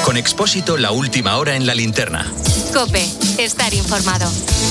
Con Expósito, la última hora en la linterna. COPE. Estar informado.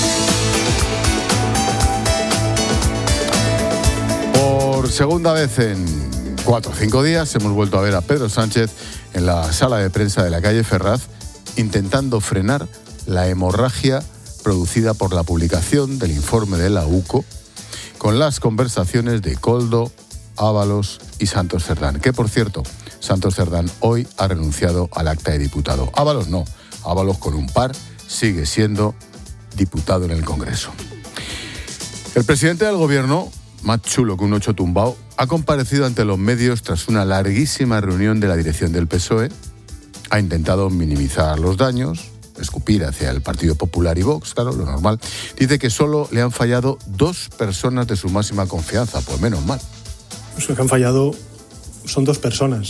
Por segunda vez en 4 o 5 días hemos vuelto a ver a Pedro Sánchez en la sala de prensa de la calle Ferraz intentando frenar la hemorragia producida por la publicación del informe de la UCO con las conversaciones de Koldo, Ábalos y Santos Cerdán, que por cierto, Santos Cerdán hoy ha renunciado al acta de diputado. Ábalos no, Ábalos con un par sigue siendo diputado en el Congreso. El presidente del gobierno, más chulo que un 8 tumbao, ha comparecido ante los medios tras una larguísima reunión de la dirección del PSOE, ha intentado minimizar los daños, escupir hacia el Partido Popular y Vox, claro, lo normal. Dice que solo le han fallado 2 personas de su máxima confianza, pues menos mal. Los que han fallado son 2 personas.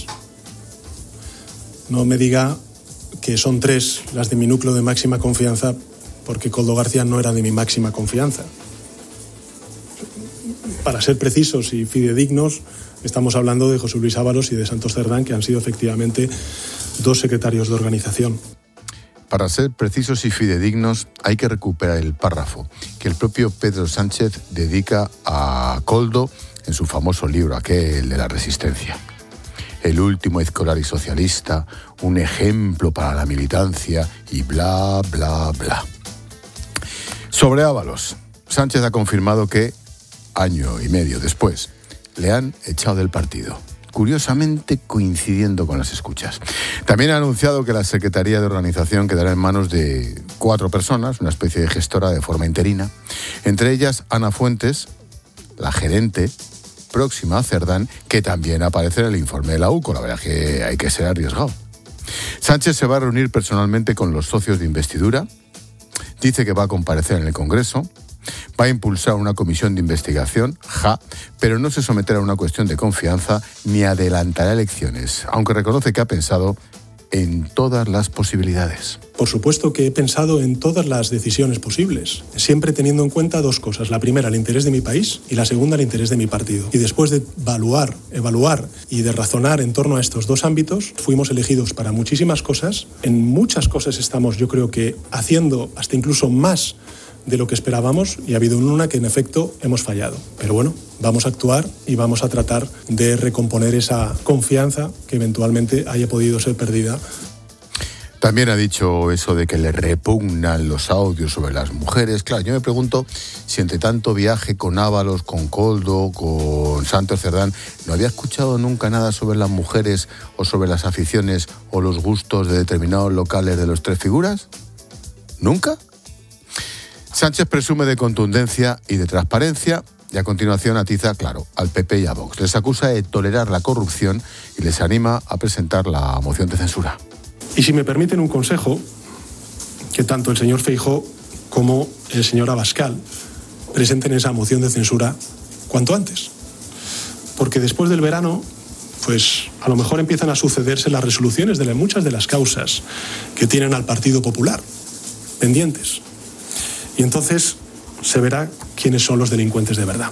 No me diga que son 3 las de mi núcleo de máxima confianza, porque Koldo García no era de mi máxima confianza. Para ser precisos y fidedignos, estamos hablando de José Luis Ábalos y de Santos Cerdán, que han sido efectivamente 2 secretarios de organización. Para ser precisos y fidedignos, hay que recuperar el párrafo que el propio Pedro Sánchez dedica a Koldo en su famoso libro, aquel de la Resistencia. El último Ezcolari socialista, un ejemplo para la militancia y bla, bla, bla. Sobre Ábalos, Sánchez ha confirmado que, año y medio después, le han echado del partido. Curiosamente coincidiendo con las escuchas. También ha anunciado que la Secretaría de Organización quedará en manos de 4 personas, una especie de gestora de forma interina. Entre ellas, Ana Fuentes, la gerente próxima a Cerdán, que también aparece en el informe de la UCO. La verdad es que hay que ser arriesgado. Sánchez se va a reunir personalmente con los socios de investidura. Dice que va a comparecer en el Congreso. Va a impulsar una comisión de investigación, pero no se someterá a una cuestión de confianza ni adelantará elecciones, aunque reconoce que ha pensado en todas las posibilidades. Por supuesto que he pensado en todas las decisiones posibles, siempre teniendo en cuenta 2 cosas. La primera, el interés de mi país, y la segunda, el interés de mi partido. Y después de evaluar y de razonar en torno a estos 2 ámbitos, fuimos elegidos para muchísimas cosas. En muchas cosas estamos, yo creo que, haciendo hasta incluso más de lo que esperábamos, y ha habido una que en efecto hemos fallado. Pero bueno, vamos a actuar y vamos a tratar de recomponer esa confianza que eventualmente haya podido ser perdida. También ha dicho eso de que le repugnan los audios sobre las mujeres. Claro, yo me pregunto si entre tanto viaje con Ábalos, con Koldo, con Santos Cerdán, ¿no había escuchado nunca nada sobre las mujeres o sobre las aficiones o los gustos de determinados locales de los 3 figuras? ¿Nunca? Sánchez presume de contundencia y de transparencia y a continuación atiza, claro, al PP y a Vox. Les acusa de tolerar la corrupción y les anima a presentar la moción de censura. Y si me permiten un consejo, que tanto el señor Feijóo como el señor Abascal presenten esa moción de censura cuanto antes. Porque después del verano, pues a lo mejor empiezan a sucederse las resoluciones de muchas de las causas que tienen al Partido Popular pendientes. Y entonces se verá quiénes son los delincuentes de verdad.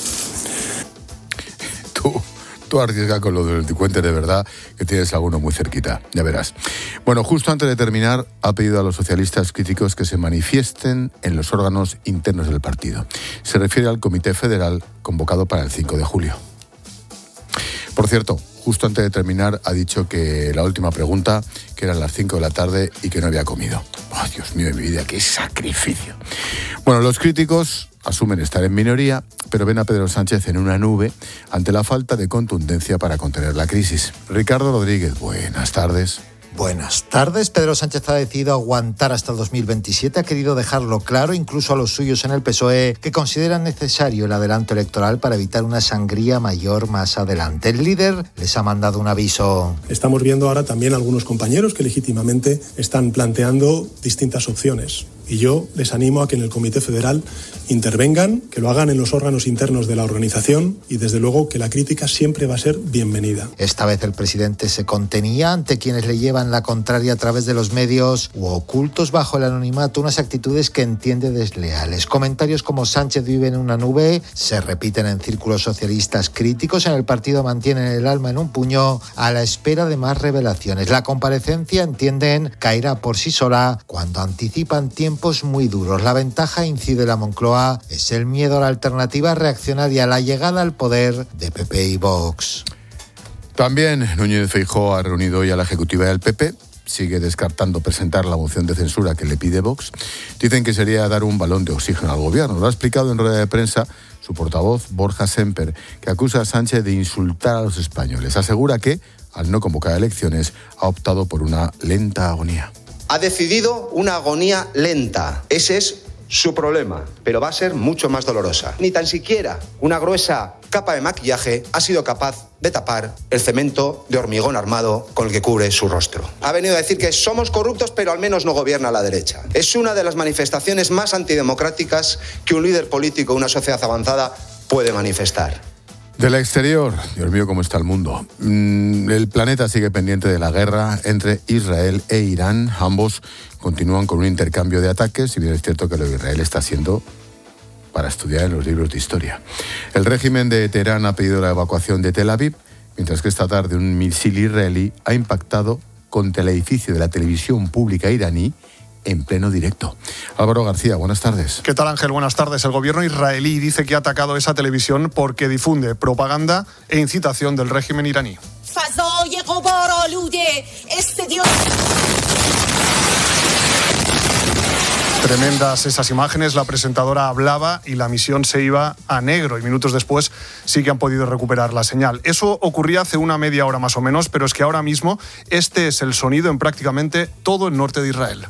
Tú arriesga con los delincuentes de verdad, que tienes alguno muy cerquita, ya verás. Bueno, justo antes de terminar, ha pedido a los socialistas críticos que se manifiesten en los órganos internos del partido. Se refiere al Comité Federal convocado para el 5 de julio. Por cierto, justo antes de terminar, ha dicho que la última pregunta, que eran las 5 de la tarde y que no había comido. ¡Oh, Dios mío de mi vida, qué sacrificio! Bueno, los críticos asumen estar en minoría, pero ven a Pedro Sánchez en una nube ante la falta de contundencia para contener la crisis. Ricardo Rodríguez, buenas tardes. Buenas tardes. Pedro Sánchez ha decidido aguantar hasta el 2027. Ha querido dejarlo claro, incluso a los suyos en el PSOE, que consideran necesario el adelanto electoral para evitar una sangría mayor más adelante. El líder les ha mandado un aviso. Estamos viendo ahora también algunos compañeros que legítimamente están planteando distintas opciones. Y yo les animo a que en el Comité Federal intervengan, que lo hagan en los órganos internos de la organización y desde luego que la crítica siempre va a ser bienvenida. Esta vez el presidente se contenía ante quienes le llevan la contraria a través de los medios u ocultos bajo el anonimato, unas actitudes que entiende desleales. Comentarios como Sánchez vive en una nube se repiten en círculos socialistas críticos. En el partido mantienen el alma en un puño a la espera de más revelaciones. La comparecencia, entienden, caerá por sí sola cuando anticipan tiempos muy duros. La ventaja, incide la Moncloa, es el miedo a la alternativa reaccionaria, la llegada al poder de PP y Vox. También Núñez Feijóo ha reunido hoy a la ejecutiva del PP. Sigue descartando presentar la moción de censura que le pide Vox. Dicen que sería dar un balón de oxígeno al gobierno. Lo ha explicado en rueda de prensa su portavoz, Borja Semper, que acusa a Sánchez de insultar a los españoles. Asegura que, al no convocar elecciones, ha optado por una lenta agonía. Ha decidido una agonía lenta. Ese es su problema, pero va a ser mucho más dolorosa. Ni tan siquiera una gruesa capa de maquillaje ha sido capaz de tapar el cemento de hormigón armado con el que cubre su rostro. Ha venido a decir que somos corruptos, pero al menos no gobierna la derecha. Es una de las manifestaciones más antidemocráticas que un líder político de una sociedad avanzada puede manifestar. Del exterior, Dios mío, cómo está el mundo. El planeta sigue pendiente de la guerra entre Israel e Irán. Ambos continúan con un intercambio de ataques, si bien es cierto que lo de Israel está siendo para estudiar en los libros de historia. El régimen de Teherán ha pedido la evacuación de Tel Aviv, mientras que esta tarde un misil israelí ha impactado contra el edificio de la televisión pública iraní en pleno directo. Álvaro García, buenas tardes. ¿Qué tal, Ángel? Buenas tardes. El gobierno israelí dice que ha atacado esa televisión porque difunde propaganda e incitación del régimen iraní. Tremendas esas imágenes, la presentadora hablaba y la emisión se iba a negro y minutos después sí que han podido recuperar la señal. Eso ocurría hace una media hora más o menos, pero es que ahora mismo este es el sonido en prácticamente todo el norte de Israel.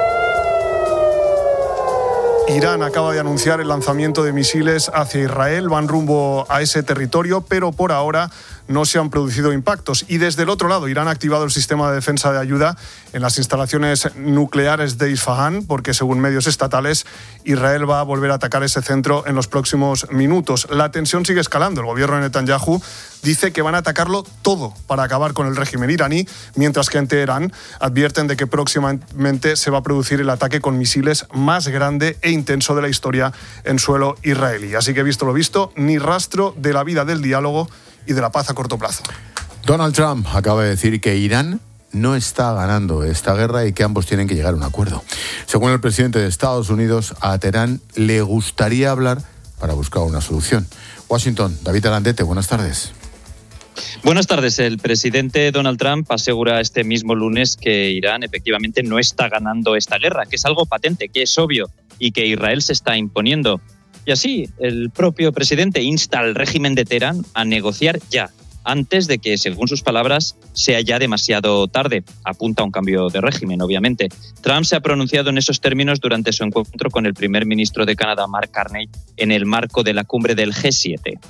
Irán acaba de anunciar el lanzamiento de misiles hacia Israel, van rumbo a ese territorio, pero por ahora no se han producido impactos. Y desde el otro lado, Irán ha activado el sistema de defensa de ayuda en las instalaciones nucleares de Isfahán, porque según medios estatales, Israel va a volver a atacar ese centro en los próximos minutos. La tensión sigue escalando. El gobierno de Netanyahu dice que van a atacarlo todo para acabar con el régimen iraní, mientras que en Teherán advierten de que próximamente se va a producir el ataque con misiles más grande e intenso de la historia en suelo israelí. Así que, visto lo visto, ni rastro de la vida del diálogo y de la paz a corto plazo. Donald Trump acaba de decir que Irán no está ganando esta guerra y que ambos tienen que llegar a un acuerdo. Según el presidente de Estados Unidos, a Teherán le gustaría hablar para buscar una solución. Washington, David Arandete, buenas tardes. Buenas tardes. El presidente Donald Trump asegura este mismo lunes que Irán efectivamente no está ganando esta guerra, que es algo patente, que es obvio y que Israel se está imponiendo. Y así, el propio presidente insta al régimen de Teherán a negociar ya, antes de que, según sus palabras, sea ya demasiado tarde. Apunta a un cambio de régimen, obviamente. Trump se ha pronunciado en esos términos durante su encuentro con el primer ministro de Canadá, Mark Carney, en el marco de la cumbre del G7.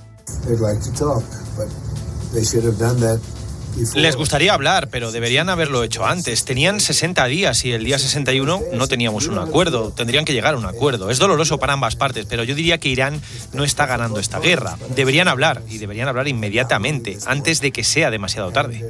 Les gustaría hablar, pero deberían haberlo hecho antes. Tenían 60 días y el día 61 no teníamos un acuerdo. Tendrían que llegar a un acuerdo. Es doloroso para ambas partes, pero yo diría que Irán no está ganando esta guerra. Deberían hablar, y deberían hablar inmediatamente, antes de que sea demasiado tarde.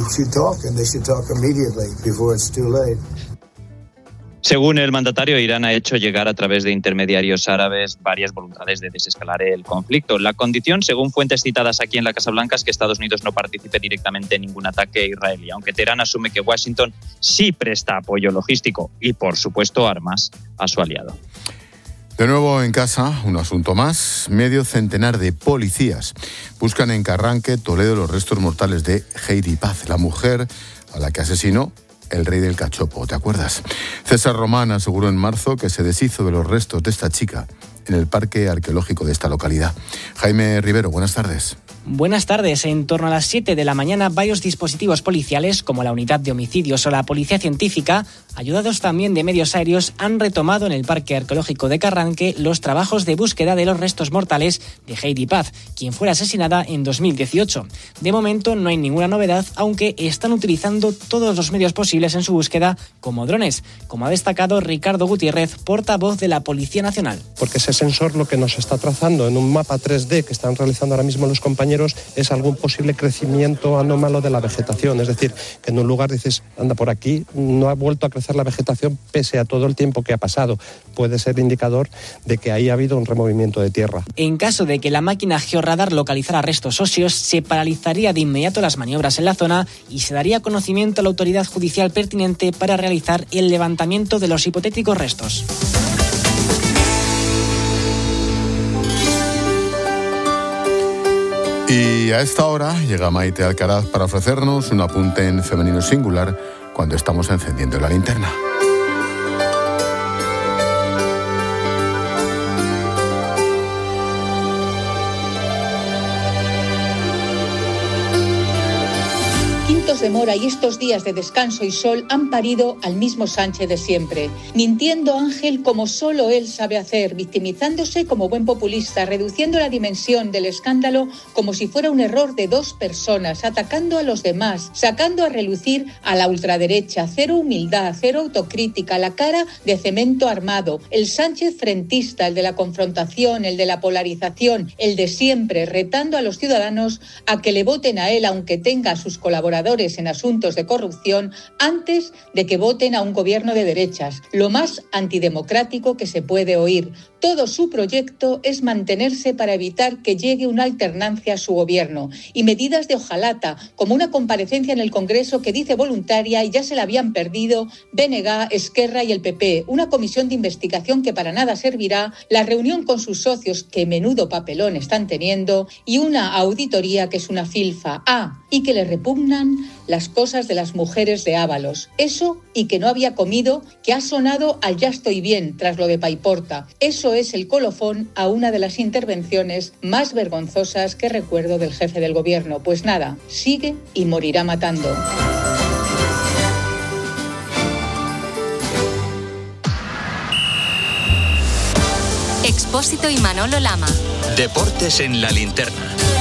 Según el mandatario, Irán ha hecho llegar a través de intermediarios árabes varias voluntades de desescalar el conflicto. La condición, según fuentes citadas aquí en la Casa Blanca, es que Estados Unidos no participe directamente en ningún ataque israelí, aunque Teherán asume que Washington sí presta apoyo logístico y, por supuesto, armas a su aliado. De nuevo en casa, un asunto más. Medio centenar de policías buscan en Carranque, Toledo, los restos mortales de Heidi Paz, la mujer a la que asesinó el rey del cachopo, ¿te acuerdas? César Román aseguró en marzo que se deshizo de los restos de esta chica en el parque arqueológico de esta localidad. Jaime Rivero, buenas tardes. Buenas tardes. En torno a las 7 de la mañana, varios dispositivos policiales, como la Unidad de Homicidios o la Policía Científica, ayudados también de medios aéreos, han retomado en el Parque Arqueológico de Carranque los trabajos de búsqueda de los restos mortales de Heidi Paz, quien fue asesinada en 2018. De momento no hay ninguna novedad, aunque están utilizando todos los medios posibles en su búsqueda, como drones, como ha destacado Ricardo Gutiérrez, portavoz de la Policía Nacional. Porque ese sensor lo que nos está trazando en un mapa 3D que están realizando ahora mismo los compañeros es algún posible crecimiento anómalo de la vegetación. Es decir, que en un lugar dices, anda, por aquí no ha vuelto a crecer la vegetación pese a todo el tiempo que ha pasado. Puede ser indicador de que ahí ha habido un removimiento de tierra. En caso de que la máquina georradar localizara restos óseos, se paralizaría de inmediato las maniobras en la zona y se daría conocimiento a la autoridad judicial pertinente para realizar el levantamiento de los hipotéticos restos. Y a esta hora llega Maite Alcaraz para ofrecernos un apunte en femenino singular cuando estamos encendiendo la linterna. De mora y estos días de descanso y sol han parido al mismo Sánchez de siempre, mintiendo Ángel como solo él sabe hacer, victimizándose como buen populista, reduciendo la dimensión del escándalo como si fuera un error de dos personas, atacando a los demás, sacando a relucir a la ultraderecha, cero humildad, cero autocrítica, la cara de cemento armado, el Sánchez frentista, el de la confrontación, el de la polarización, el de siempre, retando a los ciudadanos a que le voten a él aunque tenga a sus colaboradores en asuntos de corrupción antes de que voten a un gobierno de derechas, lo más antidemocrático que se puede oír. Todo su proyecto es mantenerse para evitar que llegue una alternancia a su gobierno y medidas de hojalata, como una comparecencia en el Congreso que dice voluntaria y ya se la habían perdido BNG, Esquerra y el PP, una comisión de investigación que para nada servirá, la reunión con sus socios que menudo papelón están teniendo y una auditoría que es una filfa. Y que le repugnan las cosas de las mujeres de Ábalos. Eso y que no había comido, que ha sonado al ya estoy bien tras lo de Paiporta. Eso es el colofón a una de las intervenciones más vergonzosas que recuerdo del jefe del gobierno. Pues nada, sigue y morirá matando. Expósito y Manolo Lama. Deportes en la linterna.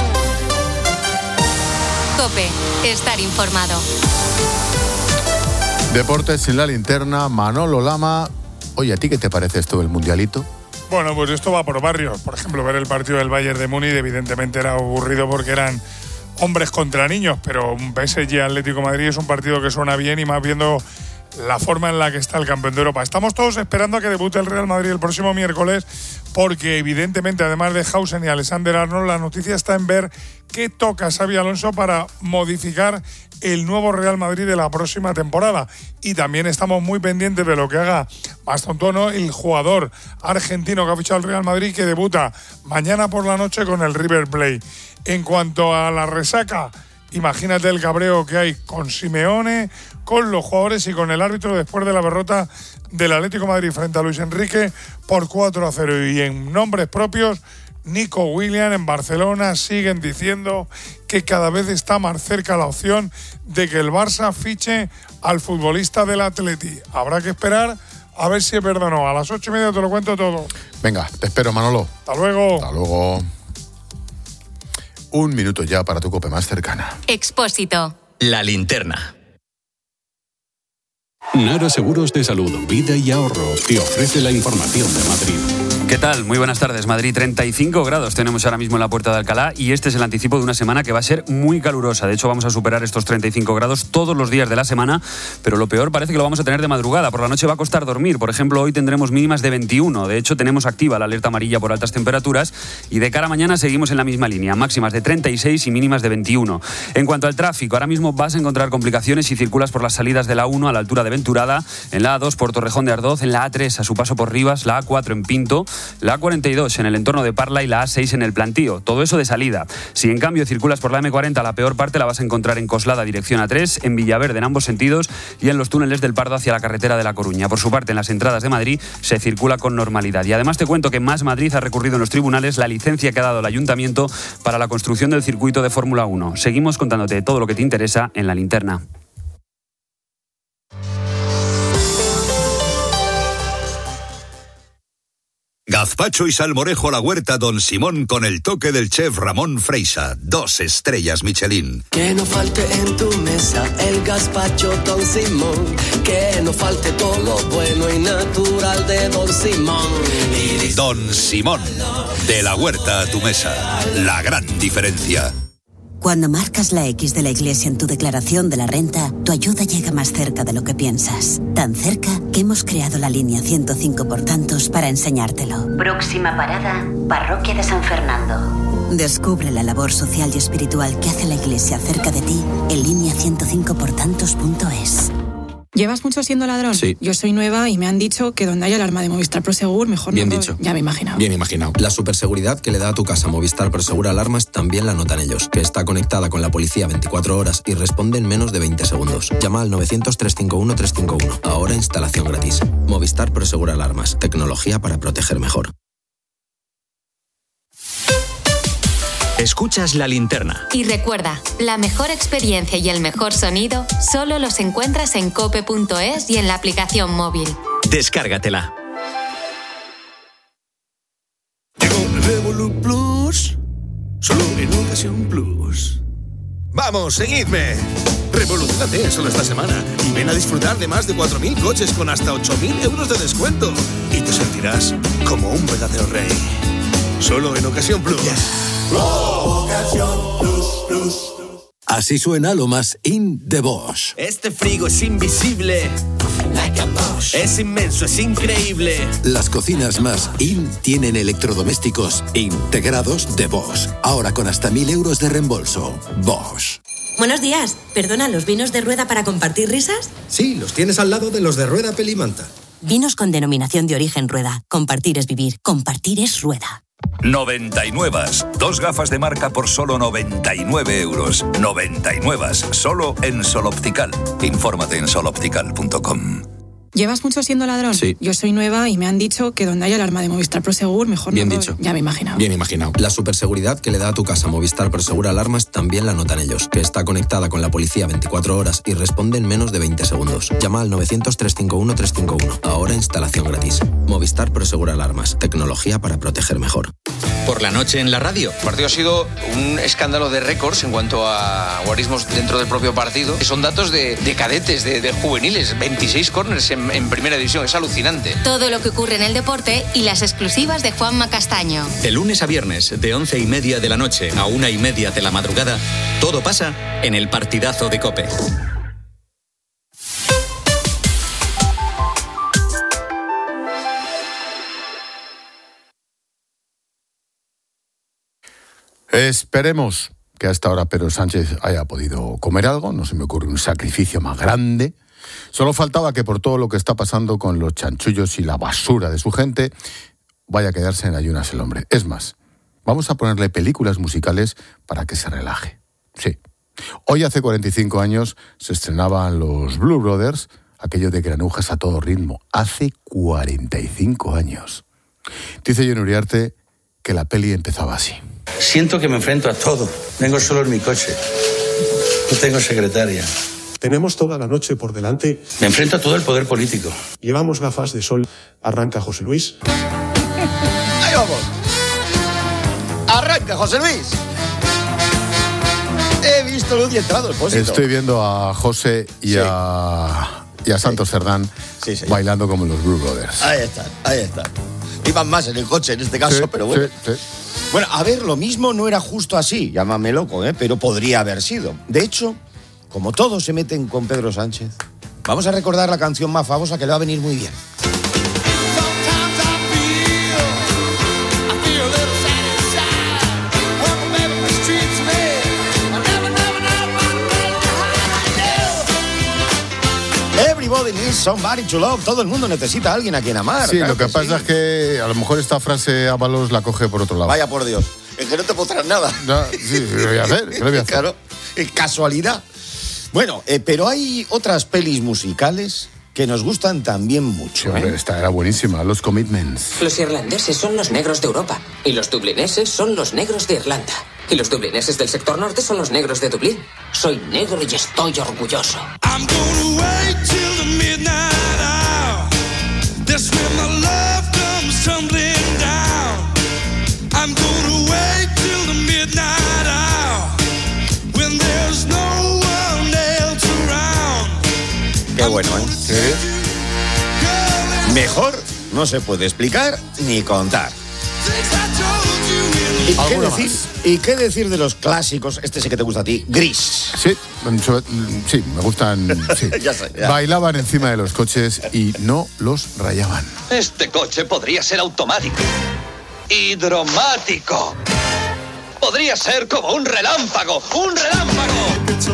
COPE. Estar informado. Deportes en la linterna, Manolo Lama. Oye, ¿a ti qué te parece esto del mundialito? Bueno, pues esto va por barrios. Por ejemplo, ver el partido del Bayern de Múnich evidentemente era aburrido porque eran hombres contra niños, pero un PSG Atlético de Madrid es un partido que suena bien y más viendo la forma en la que está el campeón de Europa. Estamos todos esperando a que debute el Real Madrid el próximo miércoles porque evidentemente además de Hausen y Alexander Arnold, la noticia está en ver qué toca Xabi Alonso para modificar el nuevo Real Madrid de la próxima temporada. Y también estamos muy pendientes de lo que haga Mastantuono, el jugador argentino que ha fichado el Real Madrid, que debuta mañana por la noche con el River Plate. En cuanto a la resaca, imagínate el cabreo que hay con Simeone, con los jugadores y con el árbitro después de la derrota del Atlético de Madrid frente a Luis Enrique por 4-0. Y en nombres propios, Nico Williams en Barcelona siguen diciendo que cada vez está más cerca la opción de que el Barça fiche al futbolista del Atleti. Habrá que esperar a ver si es verdad o no. A las 8:30 te lo cuento todo. Venga, te espero, Manolo. Hasta luego. Hasta luego. Un minuto ya para tu COPE más cercana. Expósito. La linterna. Nara Seguros de Salud, Vida y Ahorro te ofrece la información de Madrid. ¿Qué tal? Muy buenas tardes. Madrid, 35 grados tenemos ahora mismo en la Puerta de Alcalá y este es el anticipo de una semana que va a ser muy calurosa. De hecho, vamos a superar estos 35 grados todos los días de la semana, pero lo peor parece que lo vamos a tener de madrugada. Por la noche va a costar dormir. Por ejemplo, hoy tendremos mínimas de 21. De hecho, tenemos activa la alerta amarilla por altas temperaturas y de cara a mañana seguimos en la misma línea. Máximas de 36 y mínimas de 21. En cuanto al tráfico, ahora mismo vas a encontrar complicaciones si circulas por las salidas de la 1 a la altura de Fuenventurada, en la A2 por Torrejón de Ardoz, en la A3 a su paso por Rivas, la A4 en Pinto, la A42 en el entorno de Parla y la A6 en el Plantío. Todo eso de salida. Si en cambio circulas por la M40, la peor parte la vas a encontrar en Coslada, dirección A3, en Villaverde en ambos sentidos y en los túneles del Pardo hacia la carretera de La Coruña. Por su parte, en las entradas de Madrid se circula con normalidad. Y además te cuento que Más Madrid ha recurrido en los tribunales la licencia que ha dado el Ayuntamiento para la construcción del circuito de Fórmula 1. Seguimos contándote todo lo que te interesa en La Linterna. Gazpacho y salmorejo a la huerta Don Simón con el toque del chef Ramón Freisa. 2 estrellas Michelin. Que no falte en tu mesa el gazpacho Don Simón. Que no falte todo lo bueno y natural de Don Simón. Don Simón, de la huerta a tu mesa. La gran diferencia. Cuando marcas la X de la Iglesia en tu declaración de la renta, tu ayuda llega más cerca de lo que piensas. Tan cerca que hemos creado la línea 105 por tantos para enseñártelo. Próxima parada, Parroquia de San Fernando. Descubre la labor social y espiritual que hace la Iglesia cerca de ti en línea105portantos.es. ¿Llevas mucho siendo ladrón? Sí. Yo soy nueva y me han dicho que donde hay alarma de Movistar Prosegur, mejor Bien no. dicho. Ya me he imaginado. Bien imaginado. La superseguridad que le da a tu casa Movistar Prosegur Alarmas también la notan ellos, que está conectada con la policía 24 horas y responde en menos de 20 segundos. Llama al 900-351-351. Ahora instalación gratis. Movistar Prosegur Alarmas. Tecnología para proteger mejor. Escuchas La Linterna. Y recuerda, la mejor experiencia y el mejor sonido solo los encuentras en cope.es y en la aplicación móvil. Descárgatela. Revolut Plus, solo en Ocasión Plus. ¡Vamos, seguidme! Revolucionate solo esta semana y ven a disfrutar de más de 4.000 coches con hasta 8.000 euros de descuento. Y te sentirás como un verdadero rey. Solo en Ocasión Plus. Yeah. Ocasión Plus, Plus. Así suena lo más in de Bosch. Este frigo es invisible. Like a Bosch. Es inmenso, es increíble. Las cocinas más in tienen electrodomésticos integrados de Bosch. Ahora con hasta 1.000 euros de reembolso. Bosch. Buenos días. ¿Perdona, los vinos de Rueda para compartir risas? Sí, los tienes al lado de los de Rueda Pelimanta. Vinos con denominación de origen Rueda. Compartir es vivir. Compartir es Rueda. 99. 2 gafas de marca por solo 99 euros. 99. Solo en Sol Optical. Infórmate en soloptical.com. ¿Llevas mucho siendo ladrón? Sí. Yo soy nueva y me han dicho que donde hay alarma de Movistar Prosegur, mejor Bien no. dicho. Ya me he imaginado. Bien imaginado. La superseguridad que le da a tu casa Movistar Prosegur Alarmas también la notan ellos, que está conectada con la policía 24 horas y responde en menos de 20 segundos. Llama al 900-351-351. Ahora instalación gratis. Movistar Prosegur Alarmas. Tecnología para proteger mejor. Por la noche en la radio. El partido ha sido un escándalo de récords en cuanto a guarismos dentro del propio partido. Son datos de cadetes, de juveniles. 26 córners en primera división. Es alucinante. Todo lo que ocurre en el deporte y las exclusivas de Juanma Castaño. De lunes a viernes, de 11:30 de la noche a 1:30 de la madrugada, todo pasa en el partidazo de COPE. Esperemos que hasta ahora Pedro Sánchez haya podido comer algo. No se me ocurre un sacrificio más grande. Solo faltaba que por todo lo que está pasando con los chanchullos y la basura de su gente vaya a quedarse en ayunas el hombre. Es más, vamos a ponerle películas musicales para que se relaje. Sí. Hoy hace 45 años se estrenaban los Blue Brothers, aquello de granujas a todo ritmo. Hace 45 años. Dice John Uriarte que la peli empezaba así. Siento que me enfrento a todo. Vengo solo en mi coche. No tengo secretaria. Tenemos toda la noche por delante. Me enfrento a todo el poder político. Llevamos gafas de sol. Arranca José Luis. ¡Ahí vamos! ¡Arranca, José Luis! He visto luz y entrado el pósito. Estoy viendo a José y, a Santos Cerdán bailando como los Blue Brothers. Ahí están. Iban más en el coche en este caso, pero bueno. Sí. Bueno, a ver, lo mismo no era justo así, llámame loco, pero podría haber sido. De hecho, como todos se meten con Pedro Sánchez, vamos a recordar la canción más famosa que le va a venir muy bien. Everybody needs somebody to love. Todo el mundo necesita a alguien a quien amar. Sí, lo que pasa es que a lo mejor esta frase Ábalos la coge por otro lado. Vaya por Dios. Es que no te podrás nada. No, sí, ¿qué le voy a hacer? ¿Qué le voy a hacer? Claro, casualidad. Bueno, pero hay otras pelis musicales que nos gustan también mucho. Sí, esta era buenísima, Los Commitments. Los irlandeses son los negros de Europa y los dublineses son los negros de Irlanda. Y los dublineses del sector norte son los negros de Dublín. Soy negro y estoy orgulloso. I'm gonna wait till the midnight hour. That's when my love comes tumbling down. I'm gonna wait till the midnight hour. When there's no one else around. Qué bueno, ¿eh? Sí. Mejor no se puede explicar ni contar. ¿Y qué decir de los clásicos? Este sí que te gusta a ti, Gris. Sí, me gustan. Sí. Ya sé, ya. Bailaban encima de los coches y no los rayaban. Este coche podría ser automático, hidromático. Podría ser como un relámpago, ¡un relámpago!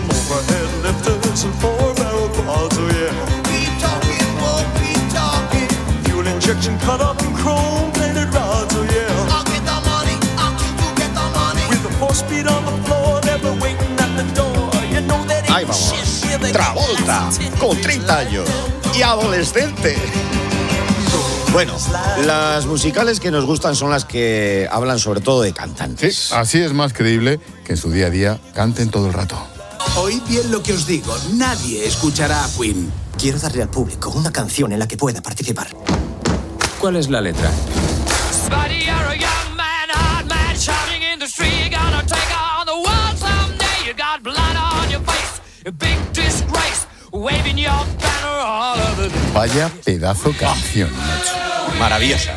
Ahí vamos. Travolta, con 30 años y adolescente. Bueno, las musicales que nos gustan son las que hablan sobre todo de cantantes. Sí, así es más creíble que en su día a día canten todo el rato. Oíd bien lo que os digo, nadie escuchará a Queen. Quiero darle al público una canción en la que pueda participar. ¿Cuál es la letra? Vaya pedazo canción, macho. Maravillosa.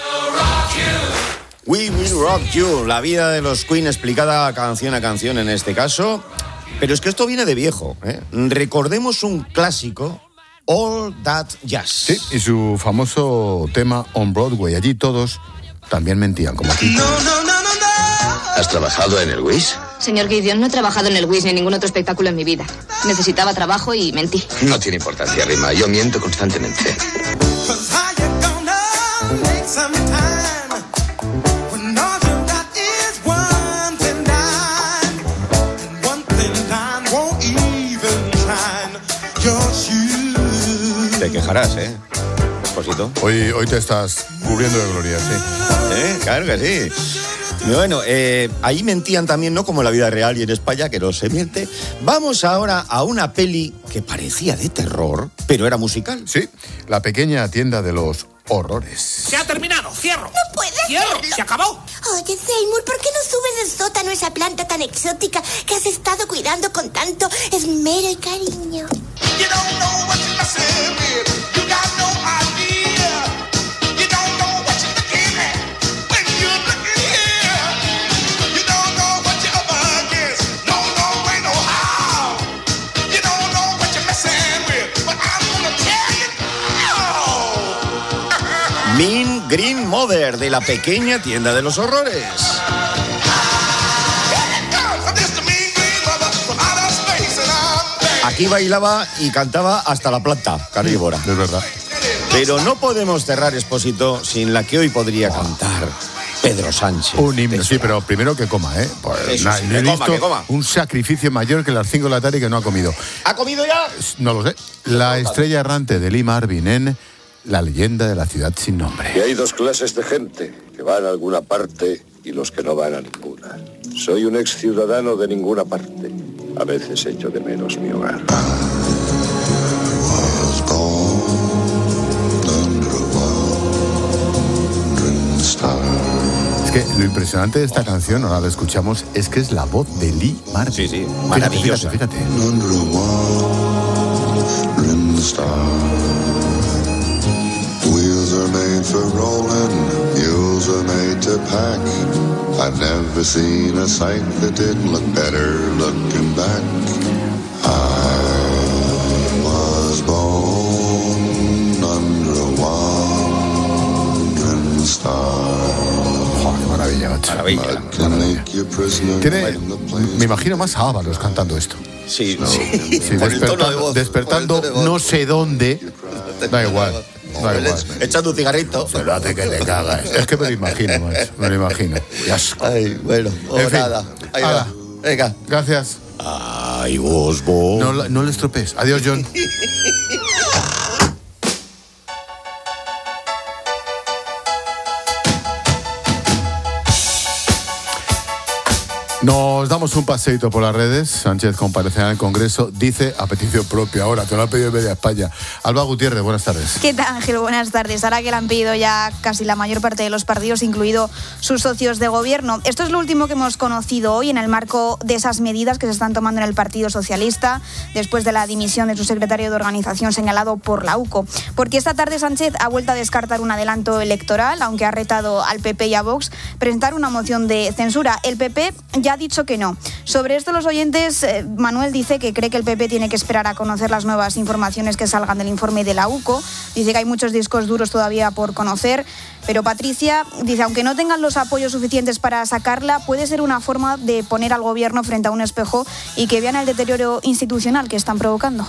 We Will Rock You, la vida de los Queen explicada canción a canción en este caso. Pero es que esto viene de viejo, ¿eh? Recordemos un clásico, All That Jazz. Sí, y su famoso tema On Broadway. Allí todos también mentían, como aquí. ¿Has trabajado en el Wish? Señor Gideon, no he trabajado en el Wish ni en ningún otro espectáculo en mi vida. Necesitaba trabajo y mentí. No tiene importancia, Rima. Yo miento constantemente. Te quejarás, ¿eh? Esposito. Hoy te estás cubriendo de gloria, sí. Claro que sí. Bueno, ahí mentían también, ¿no? Como en la vida real y en España, que no se miente. Vamos ahora a una peli que parecía de terror, pero era musical. Sí, La pequeña tienda de los horrores. ¡Se ha terminado! ¡Cierro! ¡No puedes ¡Cierro! hacerlo! ¡Se acabó! Oye, Seymour, ¿por qué no subes del sótano esa planta tan exótica que has estado cuidando con tanto esmero y cariño? Mean Green Mother, de La pequeña tienda de los horrores. Aquí bailaba y cantaba hasta la planta carnívora. Es verdad. Pero no podemos cerrar, Expósito, sin la que hoy podría cantar Pedro Sánchez. Un himno, sí, pero primero que coma, ¿eh? Pues, Eso sí, no he visto que coma. un sacrificio mayor que las 5 de la tarde que no ha comido. ¿Ha comido ya? No lo sé. La estrella errante de Lee Marvin en La leyenda de la ciudad sin nombre. Y hay dos clases de gente, que van a alguna parte y los que no van a ninguna. Soy un ex ciudadano de ninguna parte. A veces echo de menos mi hogar. Es que lo impresionante de esta canción, ahora la escuchamos, es que es la voz de Lee Marvin. Sí, sí, maravillosa. Fíjate. Wheels are made for rolling, mules are made to pack. I've never seen a sight that didn't look better looking back. I was born under a wandering star. Joder, maravilla, macho. Maravilla. Tiene, me imagino más a Ábalos cantando esto. Sí. Despertando no sé dónde. Da igual. Echando un cigarrito. Se lo hace que te cagas. Es que me lo imagino, macho. Me lo imagino. Ay, bueno, en fin. nada. Ahí va. Venga. Gracias. Ay, vos. No le estropees. Adiós, John. Nos damos un paseíto por las redes. Sánchez comparecerá en el Congreso, dice a petición propia. Ahora, te lo ha pedido media España. Alba Gutiérrez, buenas tardes. ¿Qué tal, Ángel? Buenas tardes. Ahora que le han pedido ya casi la mayor parte de los partidos, incluido sus socios de gobierno. Esto es lo último que hemos conocido hoy en el marco de esas medidas que se están tomando en el Partido Socialista después de la dimisión de su secretario de organización señalado por la UCO. Porque esta tarde Sánchez ha vuelto a descartar un adelanto electoral, aunque ha retado al PP y a Vox presentar una moción de censura. El PP ya ha dicho que no. Sobre esto los oyentes, Manuel dice que cree que el PP tiene que esperar a conocer las nuevas informaciones que salgan del informe de la UCO. Dice que hay muchos discos duros todavía por conocer, pero Patricia dice, aunque no tengan los apoyos suficientes para sacarla, puede ser una forma de poner al gobierno frente a un espejo y que vean el deterioro institucional que están provocando.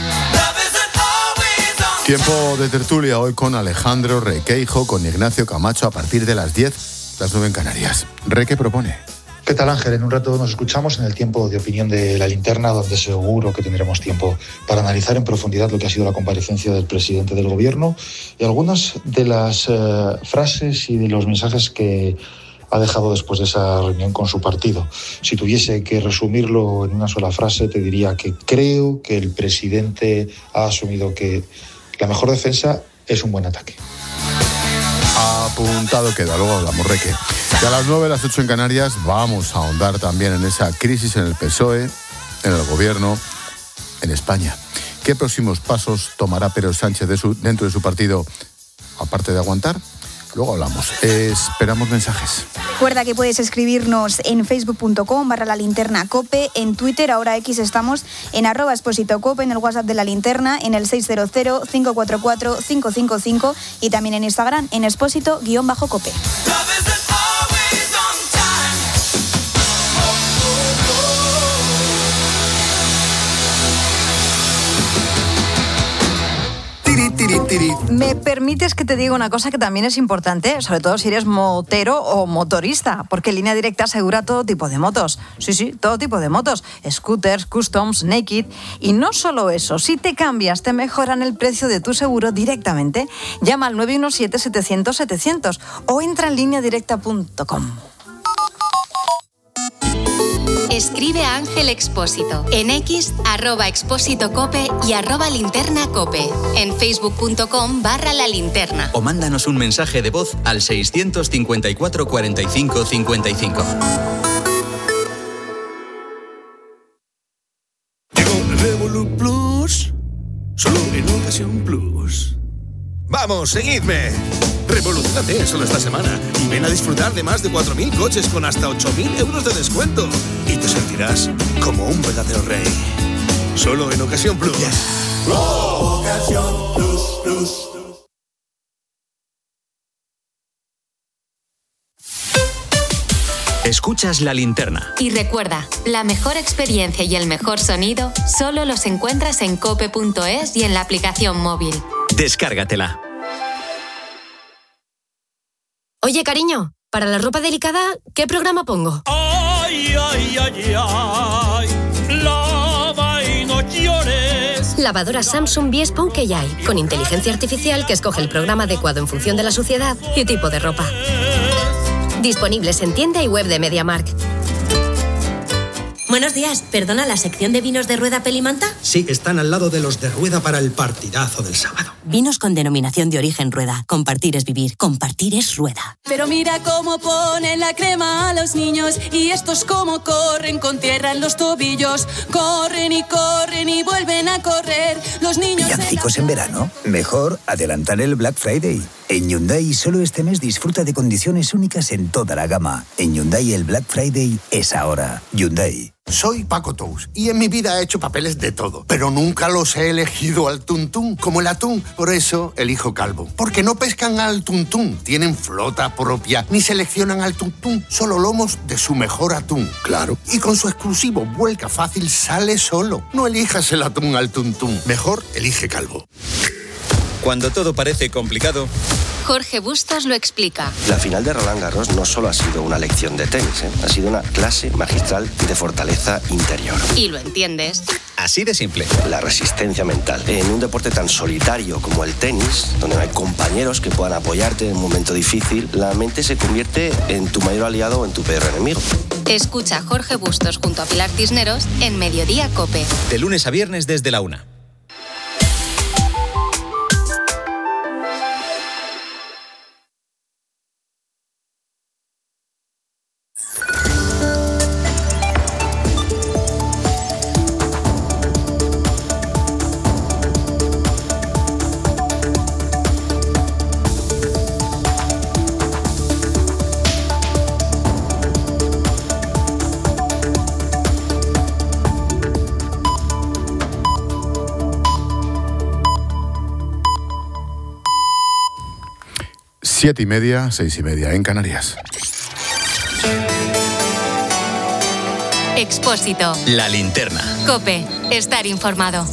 Tiempo de tertulia hoy con Alejandro Requeijo, con Ignacio Camacho a partir de las 10, las 9 en Canarias. ¿Qué propone? ¿Qué tal, Ángel? En un rato nos escuchamos en el tiempo de opinión de La Linterna, donde seguro que tendremos tiempo para analizar en profundidad lo que ha sido la comparecencia del presidente del Gobierno y algunas de las frases y de los mensajes que ha dejado después de esa reunión con su partido. Si tuviese que resumirlo en una sola frase, te diría que creo que el presidente ha asumido que la mejor defensa es un buen ataque. Apuntado queda, luego hablamos, Reque. Y a las 9, las 8 en Canarias, vamos a ahondar también en esa crisis en el PSOE, en el Gobierno, en España. ¿Qué próximos pasos tomará Pedro Sánchez dentro de su partido, aparte de aguantar? Luego hablamos. Esperamos mensajes. Recuerda que puedes escribirnos en facebook.com/lalinternacope, en Twitter, ahora X estamos en @expositocope, en el WhatsApp de La Linterna, en el 600-544-555 y también en Instagram, en expósito_cope. ¿Me permites que te diga una cosa que también es importante, sobre todo si eres motero o motorista? Porque Línea Directa asegura todo tipo de motos. Sí, todo tipo de motos. Scooters, customs, naked. Y no solo eso, si te cambias, te mejoran el precio de tu seguro directamente. Llama al 917-700-700 o entra en lineadirecta.com. Escribe a Ángel Expósito en X @expósitocope y @linternacope, en facebook.com/La Linterna. O mándanos un mensaje de voz al 654 45 55. Llegó el Revolut Plus, solo en Ocasión Plus. ¡Vamos, seguidme! Revolucionate solo esta semana y ven a disfrutar de más de 4.000 coches con hasta 8.000 euros de descuento. Y te sentirás como un verdadero rey. Solo en Ocasión Plus. Yeah. Ocasión Plus. Escuchas La Linterna. Y recuerda, la mejor experiencia y el mejor sonido solo los encuentras en cope.es y en la aplicación móvil. Descárgatela. Oye, cariño, para la ropa delicada, ¿qué programa pongo? Ay, ay, ay, ay, lava y no llores. Lavadora Samsung V-Spon Keyai, con inteligencia artificial que escoge el programa adecuado en función de la suciedad y tipo de ropa. Disponibles en tienda y web de MediaMarkt. Buenos días, perdona, ¿la sección de vinos de Rueda Pelimanta? Sí, están al lado de los de Rueda para el partidazo del sábado. Vinos con denominación de origen Rueda. Compartir es vivir, compartir es Rueda. Pero mira cómo ponen la crema a los niños y estos cómo corren con tierra en los tobillos. Corren y vuelven a correr. Los niños... ¿Villancicos en verano? Mejor adelantar el Black Friday. En Hyundai solo este mes disfruta de condiciones únicas en toda la gama. En Hyundai el Black Friday es ahora. Hyundai. Soy Paco Tous y en mi vida he hecho papeles de todo, pero nunca los he elegido al tuntún. Como el atún, Por eso elijo Calvo. Porque no pescan al tuntún, tienen flota propia, ni seleccionan al tuntún, solo lomos de su mejor atún. Claro. Y con su exclusivo vuelca fácil sale solo. No elijas el atún al tuntún. Mejor elige Calvo. Cuando todo parece complicado, Jorge Bustos lo explica. La final de Roland Garros no solo ha sido una lección de tenis, ha sido una clase magistral de fortaleza interior. Y lo entiendes. Así de simple. La resistencia mental. En un deporte tan solitario como el tenis, donde no hay compañeros que puedan apoyarte en un momento difícil, la mente se convierte en tu mayor aliado o en tu peor enemigo. Escucha a Jorge Bustos junto a Pilar Cisneros en Mediodía COPE. De lunes a viernes desde la 1. Siete y media, 6:30 en Canarias. Expósito. La linterna. COPE. Estar informado.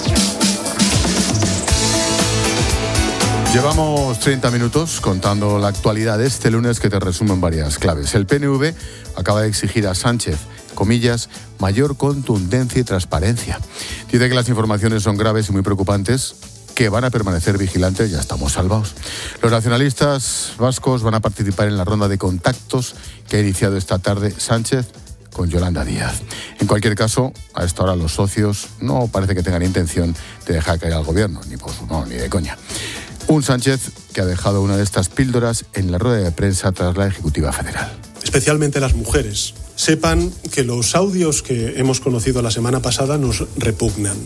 Llevamos 30 minutos contando la actualidad de este lunes que te resumo en varias claves. El PNV acaba de exigir a Sánchez, comillas, mayor contundencia y transparencia. Dice que las informaciones son graves y muy preocupantes, que van a permanecer vigilantes, ya estamos salvados. Los nacionalistas vascos van a participar en la ronda de contactos que ha iniciado esta tarde Sánchez con Yolanda Díaz. En cualquier caso, a esta hora los socios no parece que tengan intención de dejar caer al gobierno, ni de coña. Un Sánchez que ha dejado una de estas píldoras en la rueda de prensa tras la Ejecutiva Federal. Especialmente las mujeres. Sepan que los audios que hemos conocido la semana pasada nos repugnan.